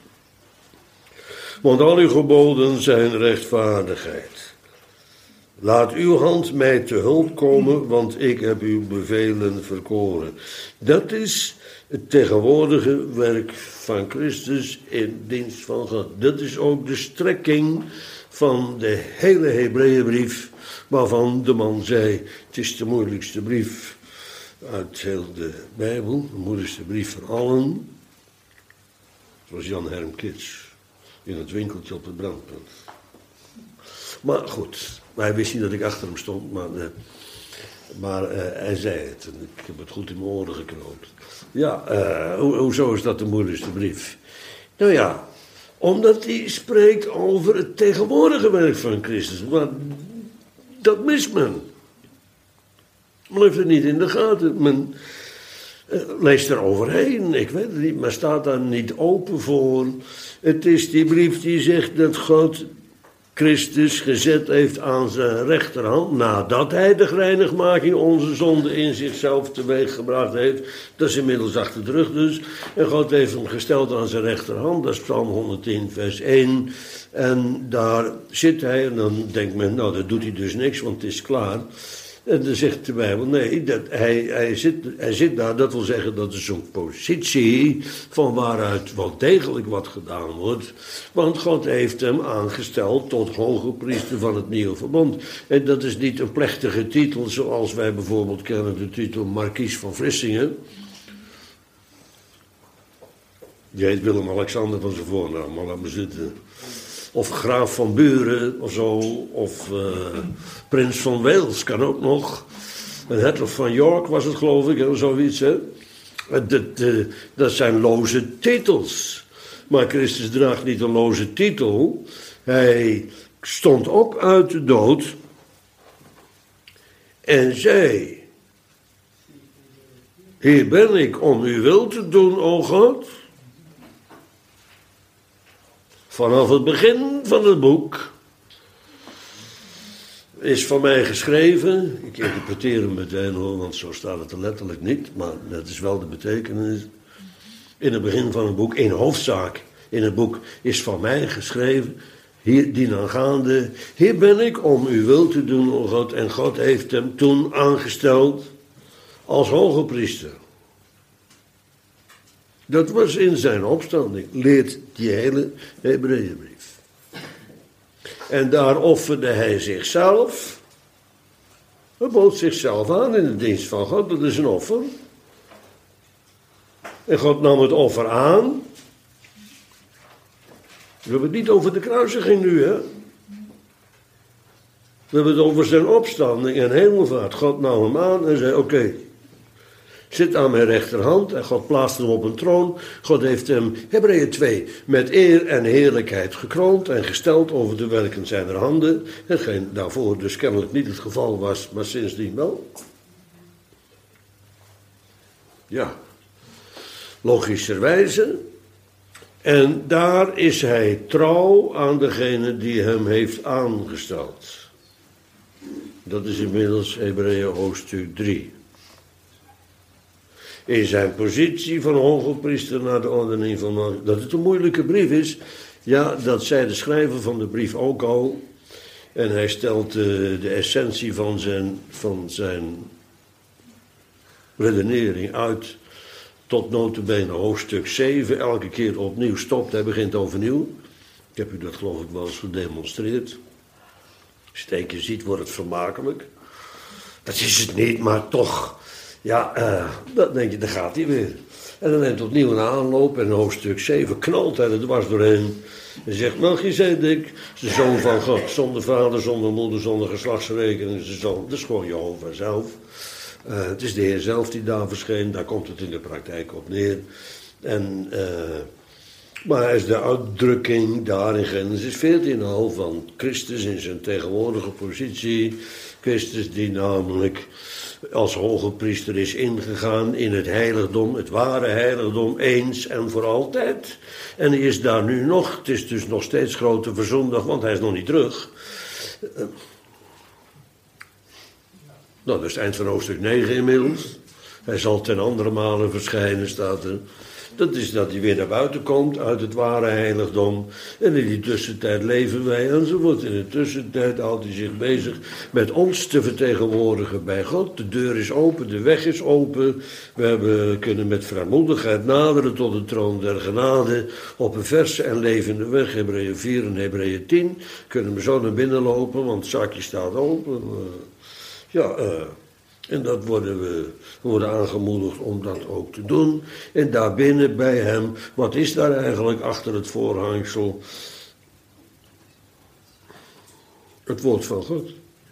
A: Want al uw geboden zijn rechtvaardigheid. Laat uw hand mij te hulp komen, want ik heb uw bevelen verkoren. Dat is het tegenwoordige werk van Christus in dienst van God. Dat is ook de strekking van de hele Hebreeënbrief, waarvan de man zei, het is de moeilijkste brief uit heel de Bijbel, de moeilijkste brief van allen. Het was Jan Herm Kits in het winkeltje op het Brandpunt. Maar goed, hij wist niet dat ik achter hem stond, maar hij zei het en ik heb het goed in mijn oren geknoopt. Ja, hoezo is dat de moeilijkste brief? Nou ja, omdat hij spreekt over het tegenwoordige werk van Christus. Maar dat mist men. Men heeft het niet in de gaten. Men leest er overheen, ik weet het niet, maar staat daar niet open voor. Het is die brief die zegt dat God Christus gezet heeft aan zijn rechterhand, nadat hij de reinigmaking onze zonde in zichzelf teweeggebracht heeft. Dat is inmiddels achter de rug dus. En God heeft hem gesteld aan zijn rechterhand, dat is Psalm 110 vers 1. En daar zit hij en dan denkt men, nou dat doet hij dus niks, want het is klaar. En dan zegt de Bijbel, nee, hij zit daar, dat wil zeggen dat is een positie van waaruit wel degelijk wat gedaan wordt. Want God heeft hem aangesteld tot hoge priester van het nieuwe verbond. En dat is niet een plechtige titel zoals wij bijvoorbeeld kennen, de titel Markies van Vlissingen. Die heet Willem-Alexander van zijn voornaam, maar laat me zitten. Of graaf van Buren of zo, of prins van Wales kan ook nog. Een hertog van York was het geloof ik, of zoiets. Hè? Dat zijn loze titels. Maar Christus draagt niet een loze titel. Hij stond op uit de dood en zei: Hier ben ik om uw wil te doen, o God. Vanaf het begin van het boek is van mij geschreven, ik interpreteer hem meteen hoor, want zo staat het er letterlijk niet, maar dat is wel de betekenis. In het begin van het boek, in hoofdzaak in het boek, is van mij geschreven, hier dienaangaande, hier ben ik om uw wil te doen, o God. En God heeft hem toen aangesteld als hoge priester. Dat was in zijn opstanding, leert die hele Hebreeënbrief. En daar offerde hij zichzelf. Hij bood zichzelf aan in de dienst van God, dat is een offer. En God nam het offer aan. We hebben het niet over de kruisiging nu, hè. We hebben het over zijn opstanding en hemelvaart. God nam hem aan en zei, oké. Zit aan mijn rechterhand en God plaatste hem op een troon. God heeft hem, Hebreeën 2, met eer en heerlijkheid gekroond en gesteld over de werken zijner handen. Hetgeen daarvoor dus kennelijk niet het geval was, maar sindsdien wel. Ja, logischerwijze. En daar is hij trouw aan degene die hem heeft aangesteld. Dat is inmiddels Hebreeën hoofdstuk 3. In zijn positie van hoge priester naar de ordening van Melchizedek. Dat het een moeilijke brief is, ja, dat zei de schrijver van de brief ook al. En hij stelt de essentie van zijn redenering uit tot nota bene hoofdstuk 7. Elke keer opnieuw stopt, hij begint overnieuw. Ik heb u dat geloof ik wel eens gedemonstreerd. Als je het een keer ziet, wordt het vermakelijk. Dat is het niet, maar toch. Ja, dan denk je, daar gaat hij weer. En dan neemt opnieuw een aanloop en in hoofdstuk 7 knalt hij er dwars doorheen. En zegt, Melchizedek is de zoon van God, zonder vader, zonder moeder, zonder geslachtsrekening. Dat is gewoon Jehovah zelf. Het is de Heer zelf die daar verscheen, daar komt het in de praktijk op neer. Maar hij is de uitdrukking daar in Genesis 14 al van Christus in zijn tegenwoordige positie. Christus die namelijk als hoge priester is ingegaan in het heiligdom, het ware heiligdom, eens en voor altijd. En hij is daar nu nog. Het is dus nog steeds grote verzondag, want hij is nog niet terug. Nou, dat is het eind van hoofdstuk 9 inmiddels. Hij zal ten andere malen verschijnen, staat er. Dat is dat hij weer naar buiten komt uit het ware heiligdom. En in die tussentijd leven wij enzovoort. In de tussentijd houdt hij zich bezig met ons te vertegenwoordigen bij God. De deur is open, de weg is open. Kunnen met vrijmoedigheid naderen tot de troon der genade. Op een verse en levende weg, Hebreeën 4 en Hebreeën 10. Kunnen we zo naar binnen lopen, want het zakje staat open. En dat we worden aangemoedigd om dat ook te doen. En daarbinnen bij hem, wat is daar eigenlijk achter het voorhangsel? Het woord van God.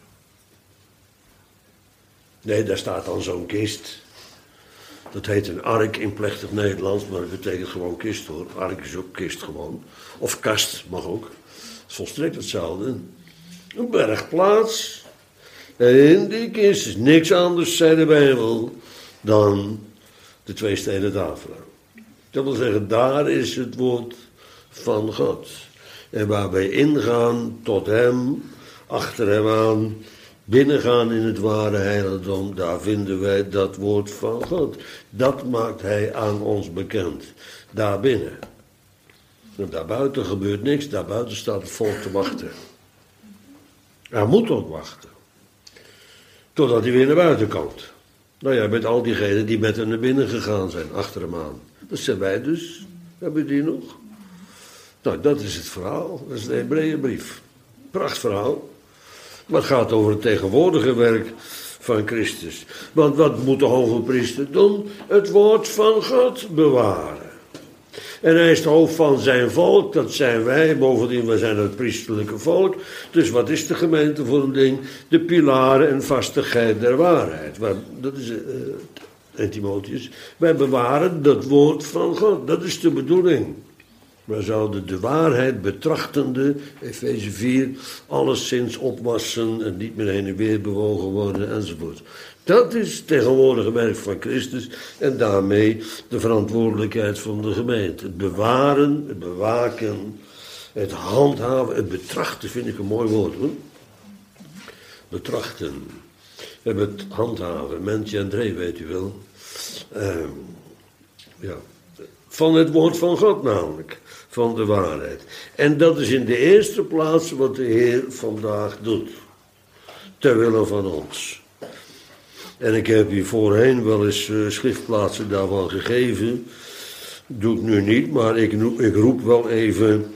A: Nee, daar staat dan zo'n kist. Dat heet een ark in plechtig Nederlands, maar dat betekent gewoon kist hoor. Ark is ook kist gewoon. Of kast mag ook. Het is volstrekt hetzelfde. Een bergplaats. En in die kist is niks anders, zei de Bijbel, dan de 2 stenen tafelen. Dat wil zeggen, daar is het woord van God. En waar wij ingaan tot hem, achter hem aan, binnengaan in het ware heiligdom, daar vinden wij dat woord van God. Dat maakt hij aan ons bekend. Daarbinnen. En daarbuiten gebeurt niks, daarbuiten staat het volk te wachten. Hij moet ook wachten. Totdat hij weer naar buiten komt. Nou ja, met al diegenen die met hem naar binnen gegaan zijn, achter hem aan. Dat zijn wij dus. Hebben we die nog? Nou, dat is het verhaal. Dat is de Hebreeënbrief. Prachtverhaal. Maar het gaat over het tegenwoordige werk van Christus. Want wat moet de hoge priester doen? Het woord van God bewaren. En hij is het hoofd van zijn volk, dat zijn wij. Bovendien, wij zijn het priesterlijke volk. Dus wat is de gemeente voor een ding? De pilaren en vastigheid der waarheid. Dat is 1 Timotheus. Wij bewaren dat woord van God. Dat is de bedoeling. Wij zouden de waarheid betrachtende, Efeze 4, alleszins opwassen en niet meer heen en weer bewogen worden enzovoort. Dat is het tegenwoordige werk van Christus en daarmee de verantwoordelijkheid van de gemeente. Het bewaren, het bewaken, het handhaven, het betrachten vind ik een mooi woord hoor. Betrachten. Het handhaven, Mentje en Dree weet u wel. Van het woord van God namelijk. Van de waarheid. En dat is in de eerste plaats wat de Heer vandaag doet. Terwille van ons. En ik heb hier voorheen wel eens schriftplaatsen daarvan gegeven. Doe ik nu niet, maar ik roep wel even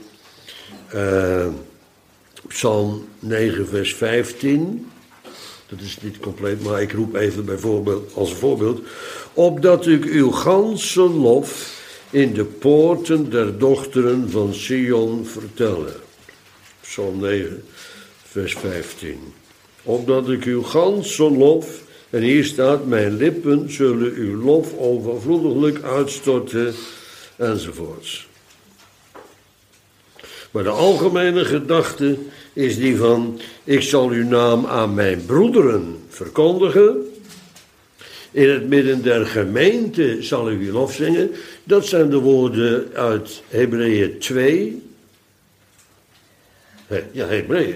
A: Psalm 9 vers 15. Dat is niet compleet, maar ik roep even bijvoorbeeld als voorbeeld. Opdat ik uw ganse lof in de poorten der dochteren van Sion vertellen. Psalm 9 vers 15. Opdat ik uw ganse lof, en hier staat, mijn lippen zullen uw lof overvloediglijk uitstorten, enzovoorts. Maar de algemene gedachte is die van, ik zal uw naam aan mijn broederen verkondigen. In het midden der gemeente zal ik uw lof zingen. Dat zijn de woorden uit Hebreeën 2. Ja, Hebreeën.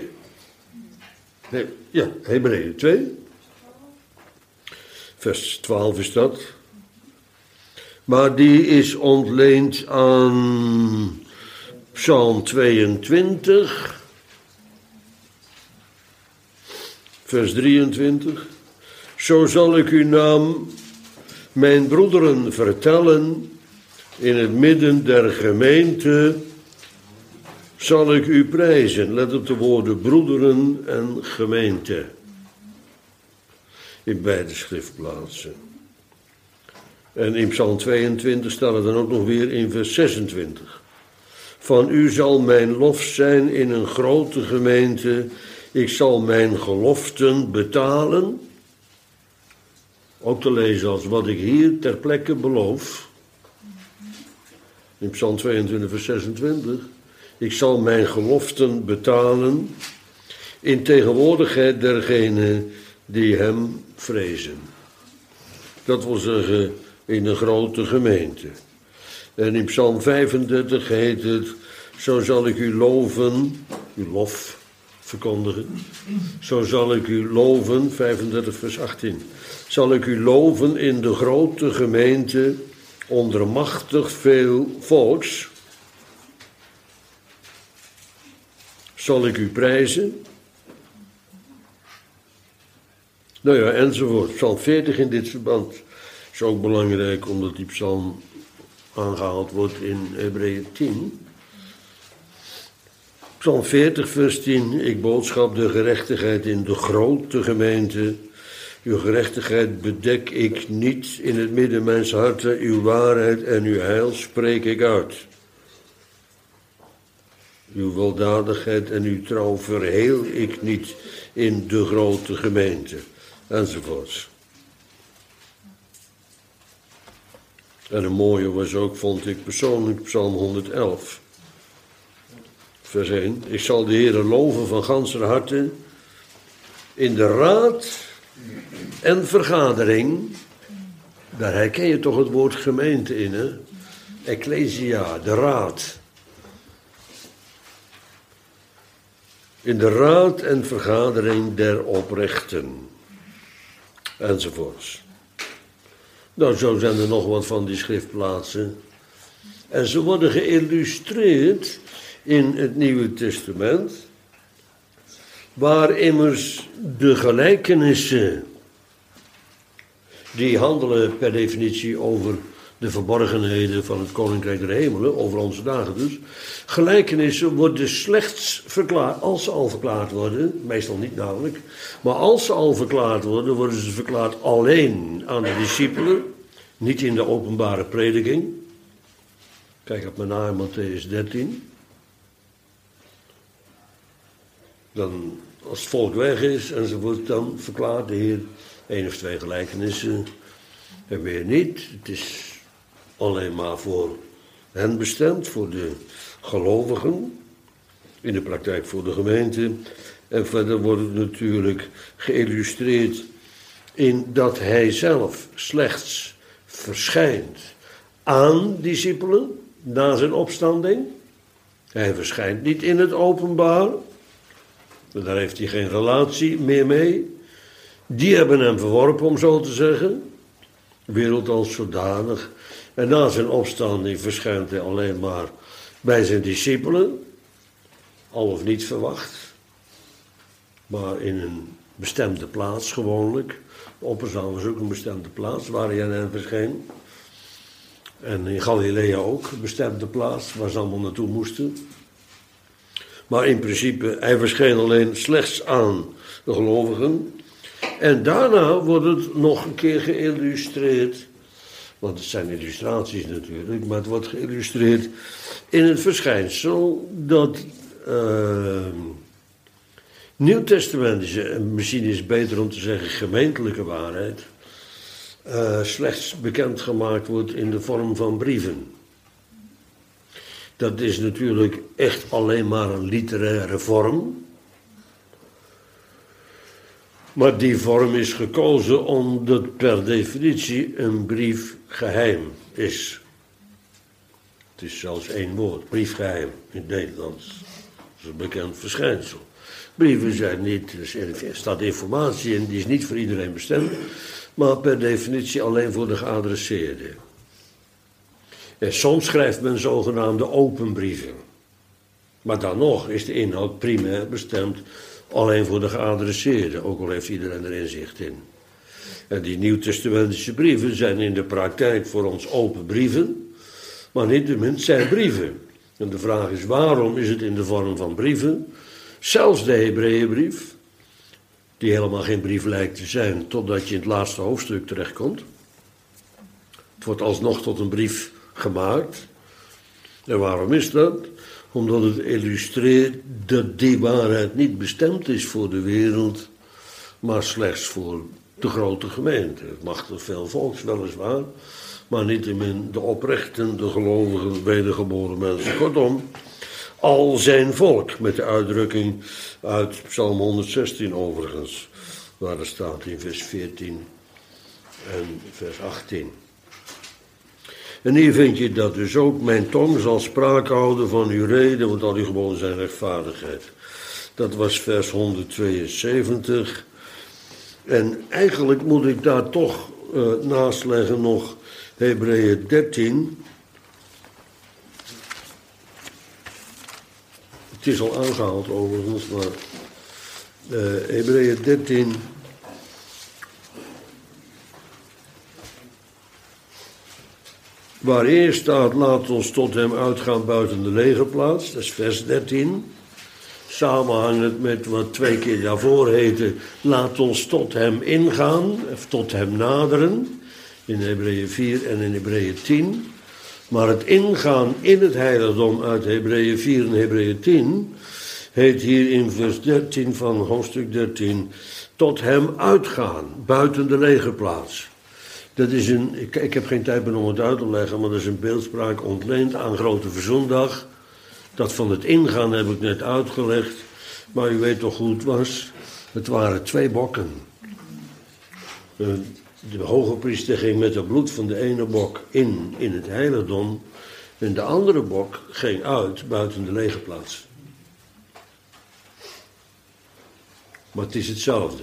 A: Ja, Hebreeën 2. Vers 12 is dat. Maar die is ontleend aan Psalm 22. Vers 23. Zo zal ik uw naam mijn broederen vertellen. In het midden der gemeente zal ik u prijzen. Let op de woorden broederen en gemeente. In beide schriftplaatsen. En in Psalm 22 staat het dan ook nog weer in vers 26. Van u zal mijn lof zijn in een grote gemeente. Ik zal mijn geloften betalen. Ook te lezen als wat ik hier ter plekke beloof. In Psalm 22 vers 26. Ik zal mijn geloften betalen in tegenwoordigheid dergenen die hem vrezen. Dat wil zeggen in een grote gemeente. En in Psalm 35 heet het: zo zal ik u loven, uw lof verkondigen. Zo zal ik u loven, 35 vers 18. Zal ik u loven in de grote gemeente onder machtig veel volks. Zal ik u prijzen. Nou ja, enzovoort. Psalm 40 in dit verband is ook belangrijk, omdat die psalm aangehaald wordt in Hebreeën 10. Psalm 40 vers 10. Ik boodschap de gerechtigheid in de grote gemeente. Uw gerechtigheid bedek ik niet in het midden mijns harten. Uw waarheid en uw heil spreek ik uit. Uw weldadigheid en uw trouw verheel ik niet in de grote gemeente. Enzovoorts. En een mooie was ook, vond ik persoonlijk, Psalm 111. Vers 1. Ik zal de Heere loven van ganser harte in de raad en vergadering. Daar herken je toch het woord gemeente in, hè? Ecclesia, de raad. In de raad en vergadering der oprechten. Enzovoorts. Nou, zo zijn er nog wat van die schriftplaatsen. En ze worden geïllustreerd in het Nieuwe Testament, waar immers de gelijkenissen, die handelen per definitie over de verborgenheden van het Koninkrijk der Hemelen, over onze dagen dus. Gelijkenissen worden slechts verklaard, als ze al verklaard worden, meestal niet namelijk, maar als ze al verklaard worden, worden ze verklaard alleen aan de discipelen, niet in de openbare prediking. Kijk op me na in Mattheüs 13. Dan, als het volk weg is enzovoort, dan verklaart de Heer 1 of 2 gelijkenissen en weer niet. Het is alleen maar voor hen bestemd, voor de gelovigen, in de praktijk voor de gemeente. En verder wordt het natuurlijk geïllustreerd in dat hij zelf slechts verschijnt aan discipelen na zijn opstanding. Hij verschijnt niet in het openbaar. Daar heeft hij geen relatie meer mee. Die hebben hem verworpen, om zo te zeggen. Wereld als zodanig. En na zijn opstanding verschijnt hij alleen maar bij zijn discipelen. Al of niet verwacht. Maar in een bestemde plaats gewoonlijk. De opperzaal was ook een bestemde plaats waar hij aan hen verscheen. En in Galilea ook een bestemde plaats waar ze allemaal naartoe moesten. Maar in principe, hij verscheen alleen slechts aan de gelovigen. En daarna wordt het nog een keer geïllustreerd. Want het zijn illustraties natuurlijk, maar het wordt geïllustreerd in het verschijnsel dat nieuwtestamentische, en misschien is het beter om te zeggen gemeentelijke waarheid, slechts bekendgemaakt wordt in de vorm van brieven. Dat is natuurlijk echt alleen maar een literaire vorm. Maar die vorm is gekozen omdat per definitie een brief geheim is. Het is zelfs 1 woord, briefgeheim in het Nederlands. Dat is een bekend verschijnsel. Brieven zijn niet, er staat informatie in, die is niet voor iedereen bestemd, maar per definitie alleen voor de geadresseerden. En soms schrijft men zogenaamde open brieven. Maar dan nog is de inhoud primair bestemd alleen voor de geadresseerden, ook al heeft iedereen er inzicht in. En die nieuwtestamentische brieven zijn in de praktijk voor ons open brieven, maar niettemin zijn brieven. En de vraag is, waarom is het in de vorm van brieven? Zelfs de Hebreeënbrief, die helemaal geen brief lijkt te zijn, totdat je in het laatste hoofdstuk terechtkomt. Het wordt alsnog tot een brief gemaakt. En waarom is dat? Omdat het illustreert dat die waarheid niet bestemd is voor de wereld, maar slechts voor de grote gemeente. Het mag er veel volks weliswaar, maar niettemin de oprechten, de gelovigen, wedergeboren mensen. Kortom, al zijn volk, met de uitdrukking uit Psalm 116 overigens, waar er staat in vers 14 en vers 18. En hier vind je dat dus ook: mijn tong zal spraak houden van uw reden, want al uw geboden zijn rechtvaardigheid. Dat was vers 172. En eigenlijk moet ik daar toch naast leggen nog Hebreeën 13. Het is al aangehaald overigens, maar Hebreeën 13. Waar eerst staat: laat ons tot hem uitgaan buiten de legerplaats. Dat is vers 13. Samenhangend met wat 2 keer daarvoor heette: laat ons tot hem ingaan, of tot hem naderen. In Hebreeën 4 en in Hebreeën 10. Maar het ingaan in het heiligdom uit Hebreeën 4 en Hebreeën 10 heet hier in vers 13 van hoofdstuk 13: tot hem uitgaan, buiten de legerplaats. Dat is ik heb geen tijd meer om het uit te leggen, maar dat is een beeldspraak ontleend aan Grote Verzoendag. Dat van het ingaan heb ik net uitgelegd, maar u weet toch hoe het was? Het waren 2 bokken. De hoge priester ging met het bloed van de ene bok in het heiligdom en de andere bok ging uit buiten de legerplaats. Maar het is hetzelfde.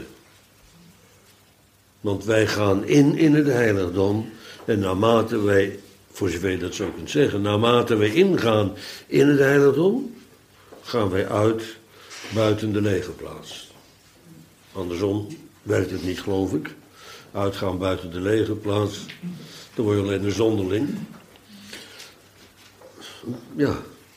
A: Want wij gaan in het heiligdom en naarmate wij, voor zover je dat zo kunt zeggen, naarmate wij ingaan in het heiligdom, gaan wij uit buiten de legerplaats. Andersom werkt het niet, geloof ik. Uitgaan buiten de legerplaats, dan word je alleen een zonderling. Ja.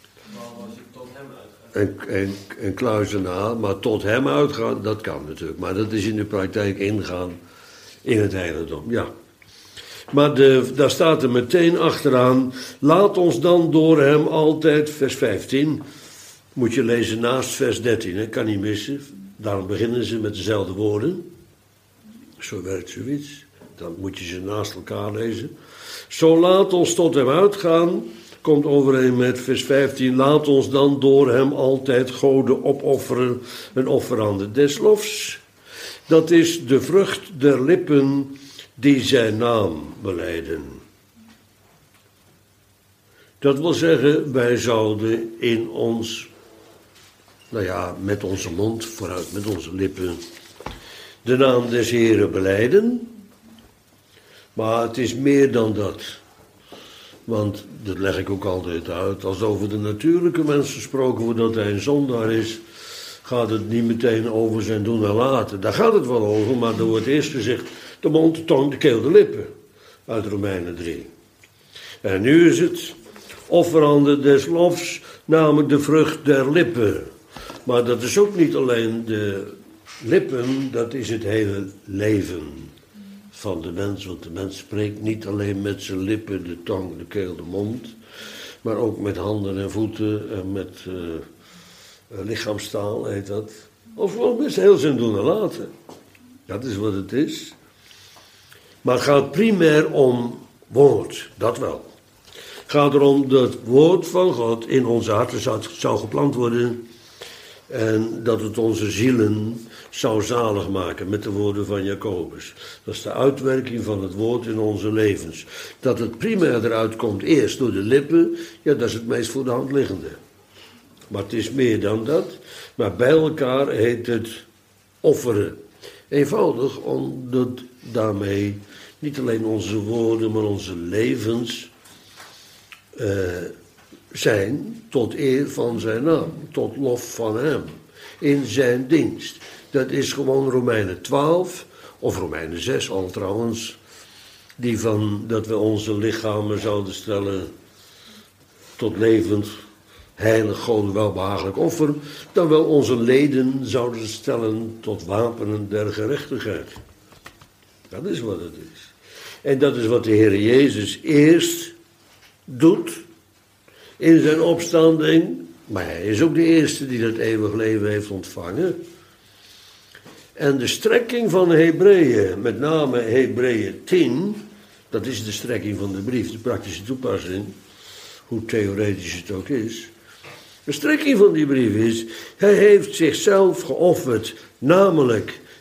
A: En kluizenaar, maar tot hem uitgaan, dat kan natuurlijk. Maar dat is in de praktijk ingaan in het heiligdom, ja. Maar daar staat er meteen achteraan: laat ons dan door hem altijd, vers 15, moet je lezen naast vers 13, hè? Kan niet missen. Daarom beginnen ze met dezelfde woorden. Zo werkt zoiets. Dan moet je ze naast elkaar lezen. Zo laat ons tot hem uitgaan, komt overeen met vers 15: laat ons dan door hem altijd goden opofferen, een offerande des lofs. Dat is de vrucht der lippen die zijn naam belijden. Dat wil zeggen, wij zouden in ons, met onze mond, vooruit met onze lippen, de naam des Heren belijden. Maar het is meer dan dat. Want, dat leg ik ook altijd uit, als over de natuurlijke mens gesproken wordt dat hij een zondaar is, gaat het niet meteen over zijn doen en laten. Daar gaat het wel over, maar er wordt eerst gezegd de mond, de tong, de keel, de lippen. Uit Romeinen 3. En nu is het offerande des lofs, namelijk de vrucht der lippen. Maar dat is ook niet alleen de lippen, dat is het hele leven van de mens. Want de mens spreekt niet alleen met zijn lippen, de tong, de keel, de mond, maar ook met handen en voeten en met lichaamstaal heet dat. Of gewoon best heel zijn doen en laten. Dat is wat het is. Maar het gaat primair om woord, dat wel. Het gaat erom dat het woord van God in onze harten zou geplant worden. En dat het onze zielen zou zalig maken met de woorden van Jacobus. Dat is de uitwerking van het woord in onze levens. Dat het primair eruit komt eerst door de lippen, ja, dat is het meest voor de hand liggende. Maar het is meer dan dat. Maar bij elkaar heet het offeren. Eenvoudig omdat daarmee niet alleen onze woorden, maar onze levens zijn tot eer van zijn naam, tot lof van hem, in zijn dienst. Dat is gewoon Romeinen 12, of Romeinen 6 al trouwens, die van dat we onze lichamen zouden stellen tot levend, heilig, God welbehagelijk offer, dan wel onze leden zouden stellen tot wapenen der gerechtigheid. Dat is wat het is. En dat is wat de Heer Jezus eerst doet in zijn opstanding, maar hij is ook de eerste die dat eeuwig leven heeft ontvangen. En de strekking van de Hebreeën, met name Hebreeën 10, dat is de strekking van de brief, de praktische toepassing, hoe theoretisch het ook is. De strekking van die brief is, hij heeft zichzelf geofferd, namelijk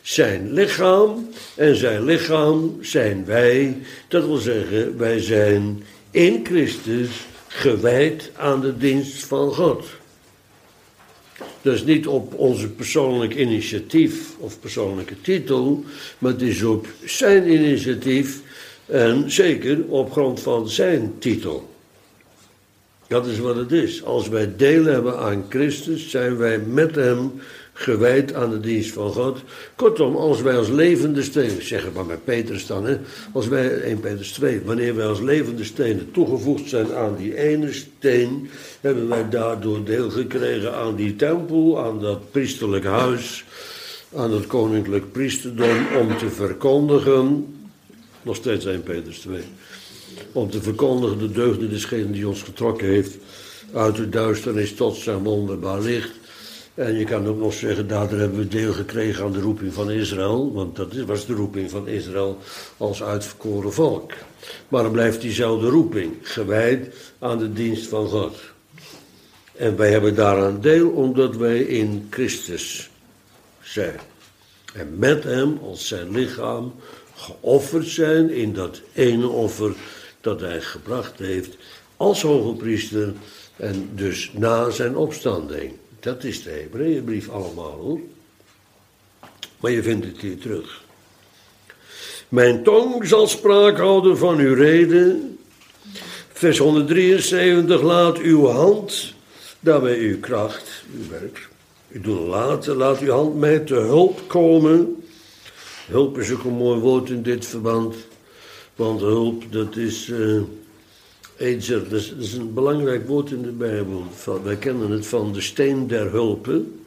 A: zijn lichaam en zijn lichaam zijn wij. Dat wil zeggen, wij zijn in Christus gewijd aan de dienst van God. Dus niet op onze persoonlijk initiatief of persoonlijke titel, maar het is op zijn initiatief en zeker op grond van zijn titel. Dat is wat het is. Als wij deel hebben aan Christus, zijn wij met hem gewijd aan de dienst van God. Kortom, als wij als levende stenen, zeg het maar met Petrus dan, hè, als wij, 1 Petrus 2, wanneer wij als levende stenen toegevoegd zijn aan die ene steen, hebben wij daardoor deel gekregen aan die tempel, aan dat priesterlijk huis, aan het koninklijk priesterdom, om te verkondigen, nog steeds 1 Petrus 2, om te verkondigen de deugden desgene die ons getrokken heeft uit de duisternis tot zijn wonderbaar licht. En je kan ook nog zeggen, daardoor hebben we deel gekregen aan de roeping van Israël, want dat was de roeping van Israël als uitverkoren volk. Maar dan blijft diezelfde roeping, gewijd aan de dienst van God. En wij hebben daaraan deel omdat wij in Christus zijn. En met hem als zijn lichaam geofferd zijn in dat ene offer dat hij gebracht heeft als hoge priester en dus na zijn opstanding. Dat is de Hebreeënbrief allemaal, hoor. Maar je vindt het hier terug. Mijn tong zal spraak houden van uw reden. Vers 173, laat uw hand, daarbij uw kracht, uw werk, uw doen laten, laat uw hand mij te hulp komen. Hulp is ook een mooi woord in dit verband, want hulp, dat is... Ezer, dat is een belangrijk woord in de Bijbel. Wij kennen het van de steen der hulpen.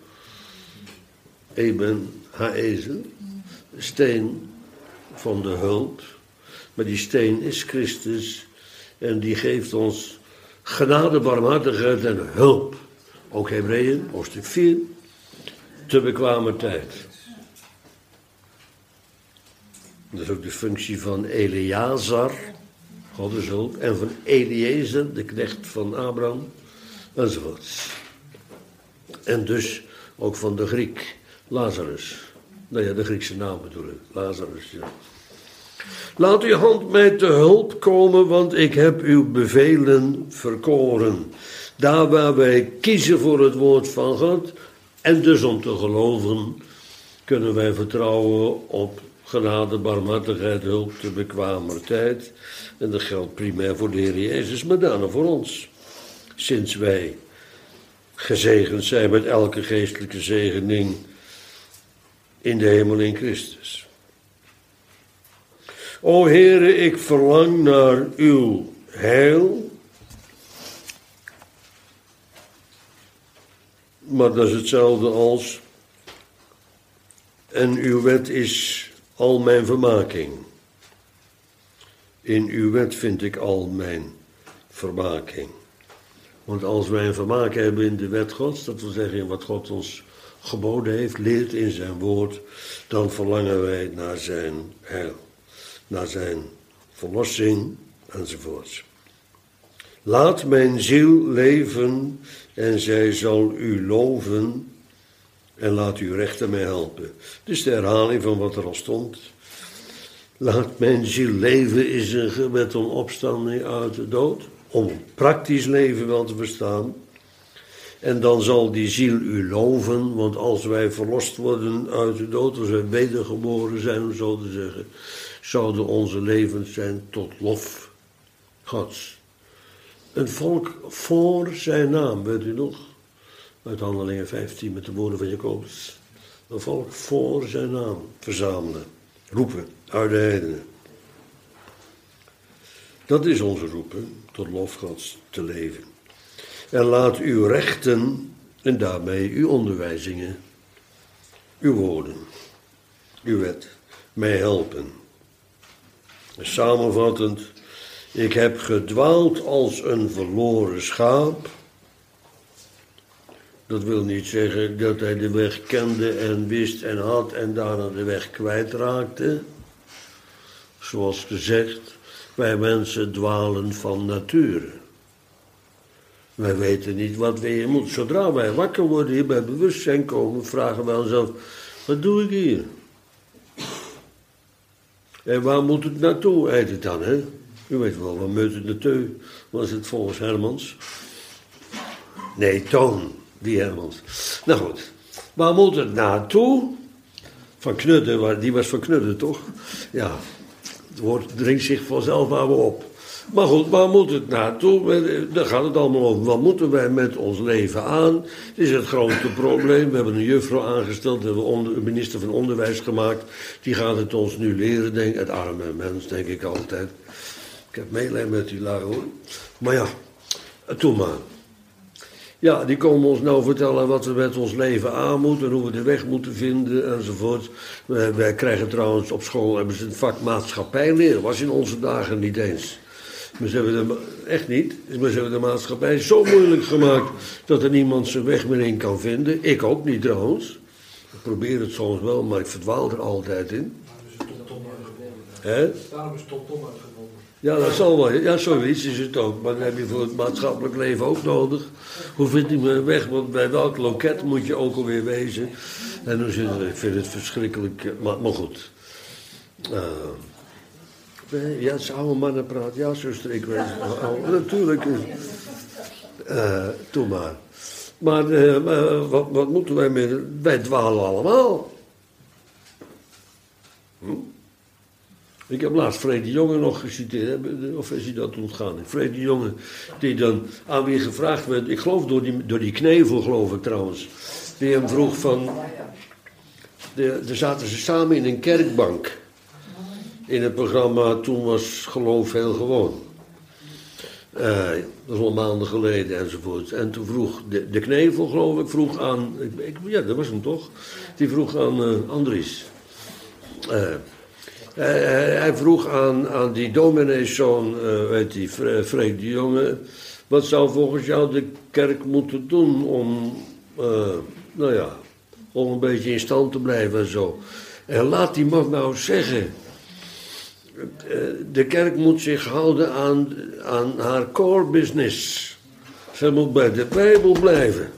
A: Eben ha-ezel. De steen van de hulp. Maar die steen is Christus. En die geeft ons genade, barmhartigheid en hulp. Ook Hebreeën, hoofdstuk 4. Te bekwamer tijd. Dat is ook de functie van Eleazar. Gods hulp. En van Eliezer, de knecht van Abraham, enzovoort. En dus ook van de Griek, Lazarus. Nou ja, de Griekse naam bedoel ik, Lazarus, ja. Laat uw hand mij te hulp komen, want ik heb uw bevelen verkoren. Daar waar wij kiezen voor het woord van God, en dus om te geloven, kunnen wij vertrouwen op genade, barmhartigheid, hulp, te bekwamer tijd. En dat geldt primair voor de Heer Jezus, maar daarna voor ons. Sinds wij gezegend zijn met elke geestelijke zegening in de hemel in Christus. O Heere, ik verlang naar uw heil. Maar dat is hetzelfde als, en uw wet is al mijn vermaking. In uw wet vind ik al mijn vermaking. Want als wij een vermaak hebben in de wet Gods, dat wil zeggen in wat God ons geboden heeft, leert in zijn woord, dan verlangen wij naar zijn heil, naar zijn verlossing enzovoorts. Laat mijn ziel leven en zij zal u loven en laat uw rechter mij helpen. Dus de herhaling van wat er al stond. Laat mijn ziel leven is een gebed om opstanding uit de dood. Om praktisch leven wel te verstaan. En dan zal die ziel u loven, want als wij verlost worden uit de dood, als wij wedergeboren zijn, om zo te zeggen, zouden onze levens zijn tot lof Gods. Een volk voor zijn naam, weet u nog? Uit Handelingen 15 met de woorden van Jacobus. Een volk voor zijn naam verzamelen, roepen uit de heidenen. Dat is onze roepen, tot lof Gods te leven. En laat uw rechten, en daarmee uw onderwijzingen, uw woorden, uw wet, mij helpen. Samenvattend, ik heb gedwaald als een verloren schaap. Dat wil niet zeggen dat hij de weg kende en wist en had en daarna de weg kwijtraakte. Zoals gezegd, wij mensen dwalen van nature. Wij weten niet wat we hier moeten. Zodra wij wakker worden, hier bij bewustzijn komen, vragen wij onszelf, wat doe ik hier? En waar moet het naartoe, heet het dan, hè? U weet wel, waar moet het naartoe? Was het volgens Hermans? Nee, Toon, die Hermans. Nou goed, waar moet het naartoe? Van Knudden, die was van Knudden, toch? Ja, het woord dringt zich vanzelf maar op. Maar goed, waar moet het naartoe? Daar gaat het allemaal over. Wat moeten wij met ons leven aan? Dat is het grote probleem. We hebben een juffrouw aangesteld, we hebben een minister van Onderwijs gemaakt. Die gaat het ons nu leren, denk ik. Het arme mens, denk ik altijd. Ik heb meelijden met die lui, hoor. Maar ja, doe maar. Ja, die komen ons nou vertellen wat we met ons leven aan moeten, hoe we de weg moeten vinden enzovoort. Wij krijgen trouwens op school hebben ze het vak maatschappij leren. Was in onze dagen niet eens. Maar ze hebben echt niet. Maar ze hebben de maatschappij zo moeilijk gemaakt dat er niemand zijn weg meer in kan vinden. Ik ook niet trouwens. Ik probeer het soms wel, maar ik verdwaal er altijd in.
B: Daarom is Tom Tom uitgevonden.
A: Ja, dat zal wel. Ja, zoiets is het ook. Maar dat heb je voor het maatschappelijk leven ook nodig. Hoe vind ik mijn weg? Want bij welk loket moet je ook alweer wezen? En dan zit ik vind het verschrikkelijk. Maar goed. Ja, het is oude mannen praten. Ja, zuster, ik weet het. Natuurlijk. Doe maar. Maar wat moeten wij met... Wij dwalen allemaal. Ik heb laatst Freek de Jonge nog geciteerd, of is hij dat ontgaan? Freek de Jonge, die dan aan wie gevraagd werd, ik geloof door die Knevel, geloof ik trouwens, die hem vroeg van, daar zaten ze samen in een kerkbank, in het programma Toen was geloof heel gewoon. Dat is al maanden geleden enzovoort. En toen vroeg de Knevel, geloof ik, vroeg aan, ja dat was hem toch, die vroeg aan Andries. Hij vroeg aan die domineeszoon, weet die, Freek de Jonge, wat zou volgens jou de kerk moeten doen om, om een beetje in stand te blijven en zo. En laat die man nou zeggen, de kerk moet zich houden aan haar core business. Ze moet bij de Bijbel blijven.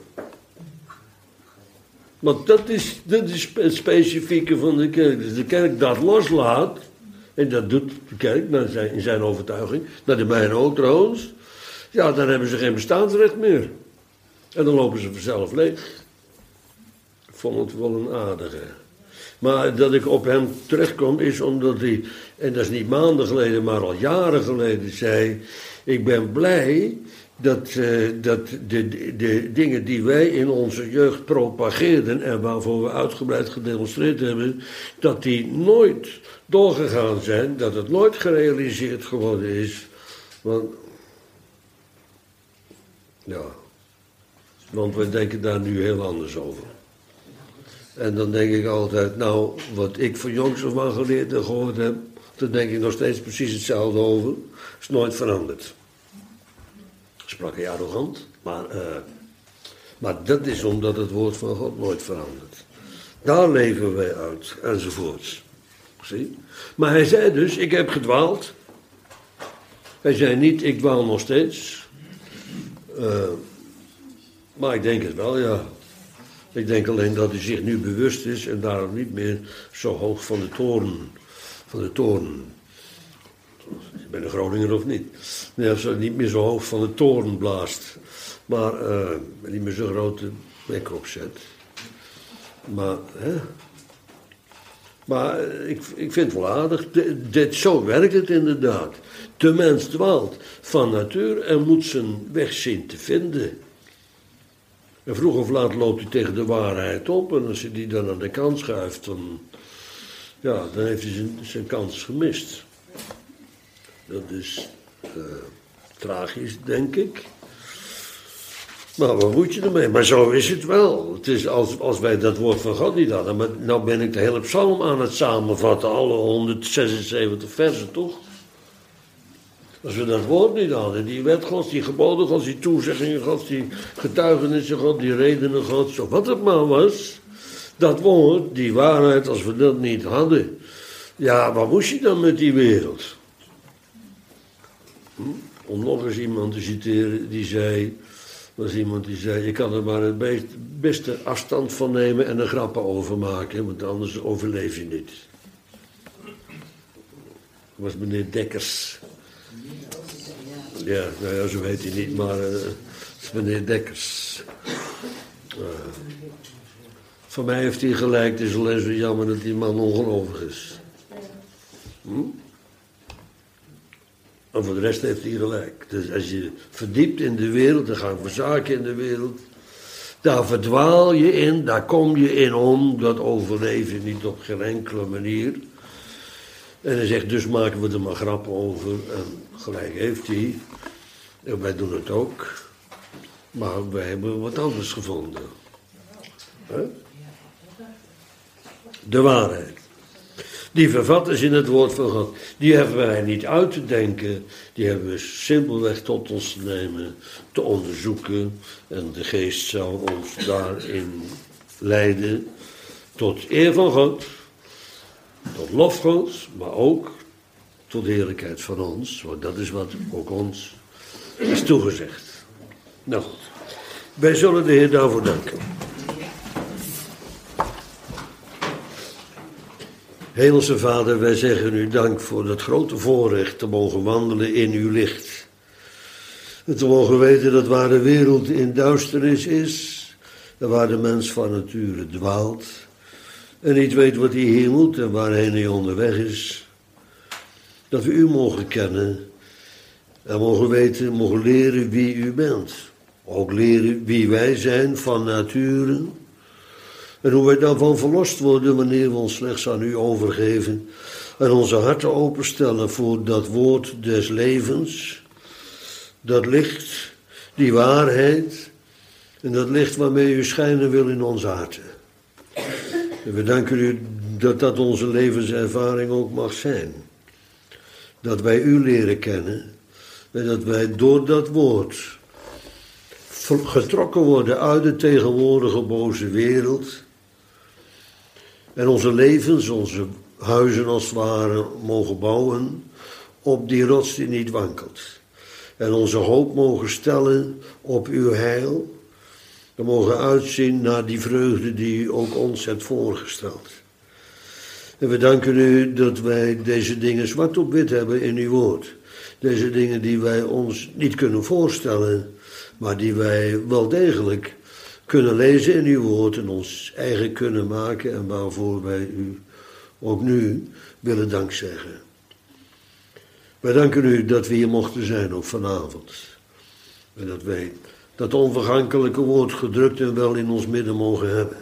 A: Want dat is het specifieke van de kerk. Dus de kerk dat loslaat, en dat doet de kerk in zijn overtuiging, naar de mijne ook trouwens, ja, dan hebben ze geen bestaansrecht meer. En dan lopen ze vanzelf leeg. Ik vond het wel een aardige. Maar dat ik op hem terechtkom is omdat hij, en dat is niet maanden geleden, maar al jaren geleden zei, ik ben blij dat de dingen die wij in onze jeugd propageerden en waarvoor we uitgebreid gedemonstreerd hebben, dat die nooit doorgegaan zijn, dat het nooit gerealiseerd geworden is. Want we denken daar nu heel anders over. En dan denk ik altijd, nou, wat ik van jongs af aan geleerd en gehoord heb, daar denk ik nog steeds precies hetzelfde over. Is nooit veranderd. Sprak hij arrogant, maar dat is omdat het woord van God nooit verandert. Daar leven wij uit, enzovoorts. Zie? Maar hij zei dus, ik heb gedwaald. Hij zei niet, ik dwaal nog steeds. Maar ik denk het wel, ja. Ik denk alleen dat hij zich nu bewust is en daarom niet meer zo hoog van de toren. Ik ben een Groninger of niet? Nee, als hij niet meer zo hoog van de toren blaast. Maar niet meer zo'n grote bek opzet. Maar ik vind het wel aardig. Zo werkt het inderdaad. De mens dwaalt van natuur en moet zijn weg zien te vinden. En vroeg of laat loopt hij tegen de waarheid op. En als hij die dan aan de kant schuift, dan heeft hij zijn kans gemist. Dat is tragisch, denk ik. Maar wat moet je ermee? Maar zo is het wel. Het is als wij dat woord van God niet hadden. Maar nou ben ik de hele psalm aan het samenvatten. Alle 176 versen, toch? Als we dat woord niet hadden, die wet Gods, die geboden Gods, die toezeggingen Gods, die getuigenissen Gods, die redenen Gods, of wat het maar was. Dat woord, die waarheid, als we dat niet hadden. Ja, wat moest je dan met die wereld? Om nog eens iemand te citeren, die zei, je kan er maar het beste afstand van nemen en er grappen over maken, want anders overleef je niet. was meneer Dekkers. Ja, nou ja, zo heet hij niet, maar het is meneer Dekkers. Voor mij heeft hij gelijk, het is alleen zo jammer dat die man ongelovig is. En voor de rest heeft hij gelijk. Dus als je verdiept in de wereld, dan gaan we zaken in de wereld. Daar verdwaal je in, daar kom je in om. Dat overleef je niet op geen enkele manier. En hij zegt, dus maken we er maar grappen over. En gelijk heeft hij. En wij doen het ook. Maar wij hebben wat anders gevonden. De waarheid. Die vervat is in het woord van God. Die hebben wij niet uit te denken. Die hebben we simpelweg tot ons te nemen, te onderzoeken. En de geest zal ons daarin leiden. Tot eer van God. Tot lof Gods. Maar ook tot de heerlijkheid van ons. Want dat is wat ook ons is toegezegd. Nou goed. Wij zullen de Heer daarvoor danken. Hemelse Vader, wij zeggen u dank voor dat grote voorrecht te mogen wandelen in uw licht. En te mogen weten dat waar de wereld in duisternis is, en waar de mens van nature dwaalt, en niet weet wat hij hier moet en waarheen hij onderweg is, dat we u mogen kennen en mogen weten, mogen leren wie u bent. Ook leren wie wij zijn van nature. En hoe wij daarvan verlost worden wanneer we ons slechts aan u overgeven. En onze harten openstellen voor dat woord des levens. Dat licht, die waarheid. En dat licht waarmee u schijnen wil in onze harten. En we danken u dat dat onze levenservaring ook mag zijn. Dat wij u leren kennen. En dat wij door dat woord getrokken worden uit de tegenwoordige boze wereld. En onze levens, onze huizen als het ware, mogen bouwen op die rots die niet wankelt. En onze hoop mogen stellen op uw heil. We mogen uitzien naar die vreugde die u ook ons hebt voorgesteld. En we danken u dat wij deze dingen zwart op wit hebben in uw woord. Deze dingen die wij ons niet kunnen voorstellen, maar die wij wel degelijk kunnen lezen in uw woord en ons eigen kunnen maken en waarvoor wij u ook nu willen dankzeggen. Wij danken u dat we hier mochten zijn, ook vanavond. En dat wij dat onvergankelijke woord gedrukt en wel in ons midden mogen hebben.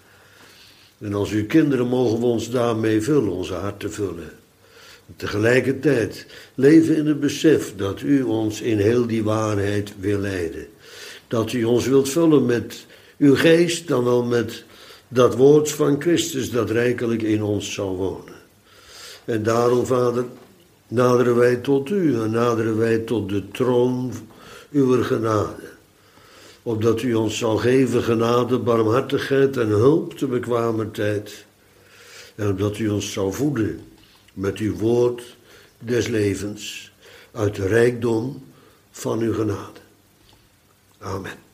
A: En als uw kinderen mogen we ons daarmee vullen, onze harten vullen. En tegelijkertijd leven in het besef dat u ons in heel die waarheid wil leiden. Dat u ons wilt vullen met uw geest, dan wel met dat woord van Christus dat rijkelijk in ons zal wonen. En daarom, Vader, naderen wij tot u en naderen wij tot de troon uw genade. Opdat u ons zal geven genade, barmhartigheid en hulp te bekwamer tijd. En opdat u ons zal voeden met uw woord des levens uit de rijkdom van uw genade. Amen.